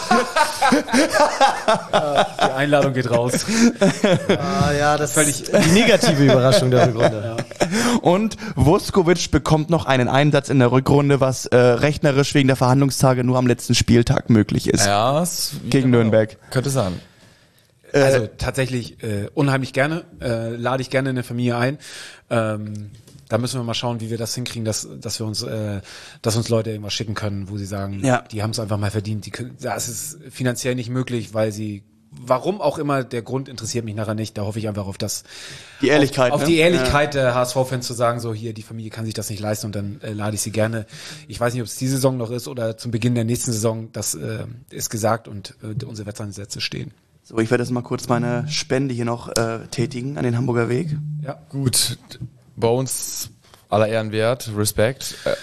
Die Einladung geht raus. Ah ja, das ist die negative Überraschung der Rückrunde. Und Vuskovic bekommt noch einen Einsatz in der Rückrunde, was äh, rechnerisch wegen der Verhandlungstage nur am letzten Spieltag möglich ist. Ja, es, Gegen Nürnberg. Könnte sein. Also tatsächlich äh, unheimlich gerne, äh, lade ich gerne in der Familie ein. Ähm, da müssen wir mal schauen, wie wir das hinkriegen, dass, dass wir uns, äh, dass uns Leute irgendwas schicken können, wo sie sagen, Ja. die haben es einfach mal verdient. Die können, das ist finanziell nicht möglich, weil sie, warum auch immer, der Grund interessiert mich nachher nicht. Da hoffe ich einfach auf das, Die Ehrlichkeit. auf, auf ne? die Ehrlichkeit der H S V-Fans zu sagen, so hier, die Familie kann sich das nicht leisten und dann äh, lade ich sie gerne. Ich weiß nicht, ob es diese Saison noch ist oder zum Beginn der nächsten Saison. Das äh, ist gesagt und äh, unsere Wetteinsätze stehen. So, ich werde jetzt mal kurz meine Spende hier noch äh, tätigen an den Hamburger Weg. Ja. Gut. Bei uns aller Ehren wert, Respekt. Äh,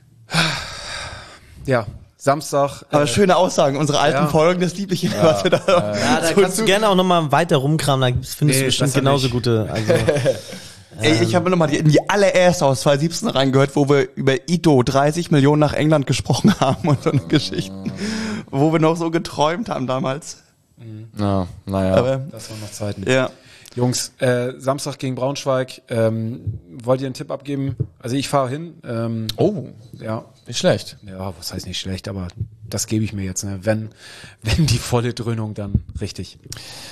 Ja, Samstag. Aber äh, schöne Aussagen, unsere alten ja. Folgen, das liebe ich immer, was wir da Ja, da so kannst du zu- gerne auch nochmal weiter rumkramen, da findest Nee, du bestimmt besser genauso nicht. gute. Also, Ey, ich habe nochmal die, in die allererste aus zwanzig siebzehn reingehört, wo wir über Ito dreißig Millionen nach England gesprochen haben und so eine Geschichten, wo wir noch so geträumt haben damals. ja, naja. Aber Das waren noch Zeiten. ja, Jungs, äh, Samstag gegen Braunschweig. Ähm, wollt ihr einen Tipp abgeben? Also ich fahre hin. Ähm, oh, ja, nicht schlecht. ja, was heißt nicht schlecht, aber das gebe ich mir jetzt. Ne? Wenn, wenn die volle Dröhnung, dann richtig.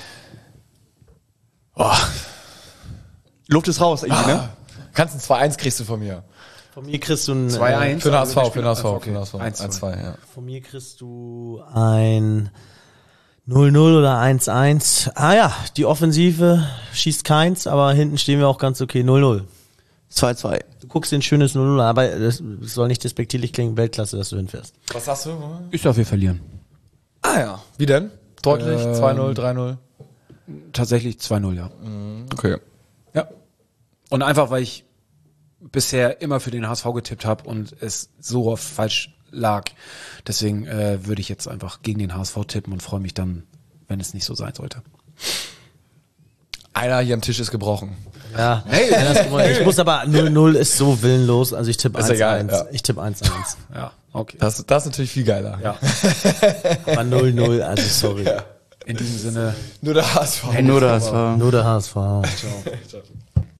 Luft ist raus irgendwie, ne? Kannst ein zwei eins kriegst du von mir. von mir kriegst du ein, zwei äh, eins. Für den H S V, Also für den H S V, okay. für den H S V. eins zwei. eins zwei, ja. von mir kriegst du ein null null oder eins eins. Ah ja, die Offensive schießt keins, aber hinten stehen wir auch ganz okay. null null. zwei zwei. Du guckst dir ein schönes null null, aber das soll nicht despektierlich klingen, Weltklasse, dass du hinfährst. Was sagst du? Ich darf wir verlieren. Ah ja. Wie denn? Deutlich? Ähm, zwei null, drei null? Tatsächlich zwei null, ja. Okay. Ja. Und einfach, weil ich bisher immer für den H S V getippt habe und es so oft falsch lag. Deswegen äh, würde ich jetzt einfach gegen den H S V tippen und freue mich dann, wenn es nicht so sein sollte. Einer hier am Tisch ist gebrochen. Ja, hey, ich muss aber null null ist so willenlos, also ich tippe Ist eins egal, eins. ja. Ich tippe eins eins. Ja, okay. Das, das ist natürlich viel geiler. Ja. Aber null null, also sorry. In diesem Sinne. Nur der H S V. Nur das war. Nur der H S V. Ciao.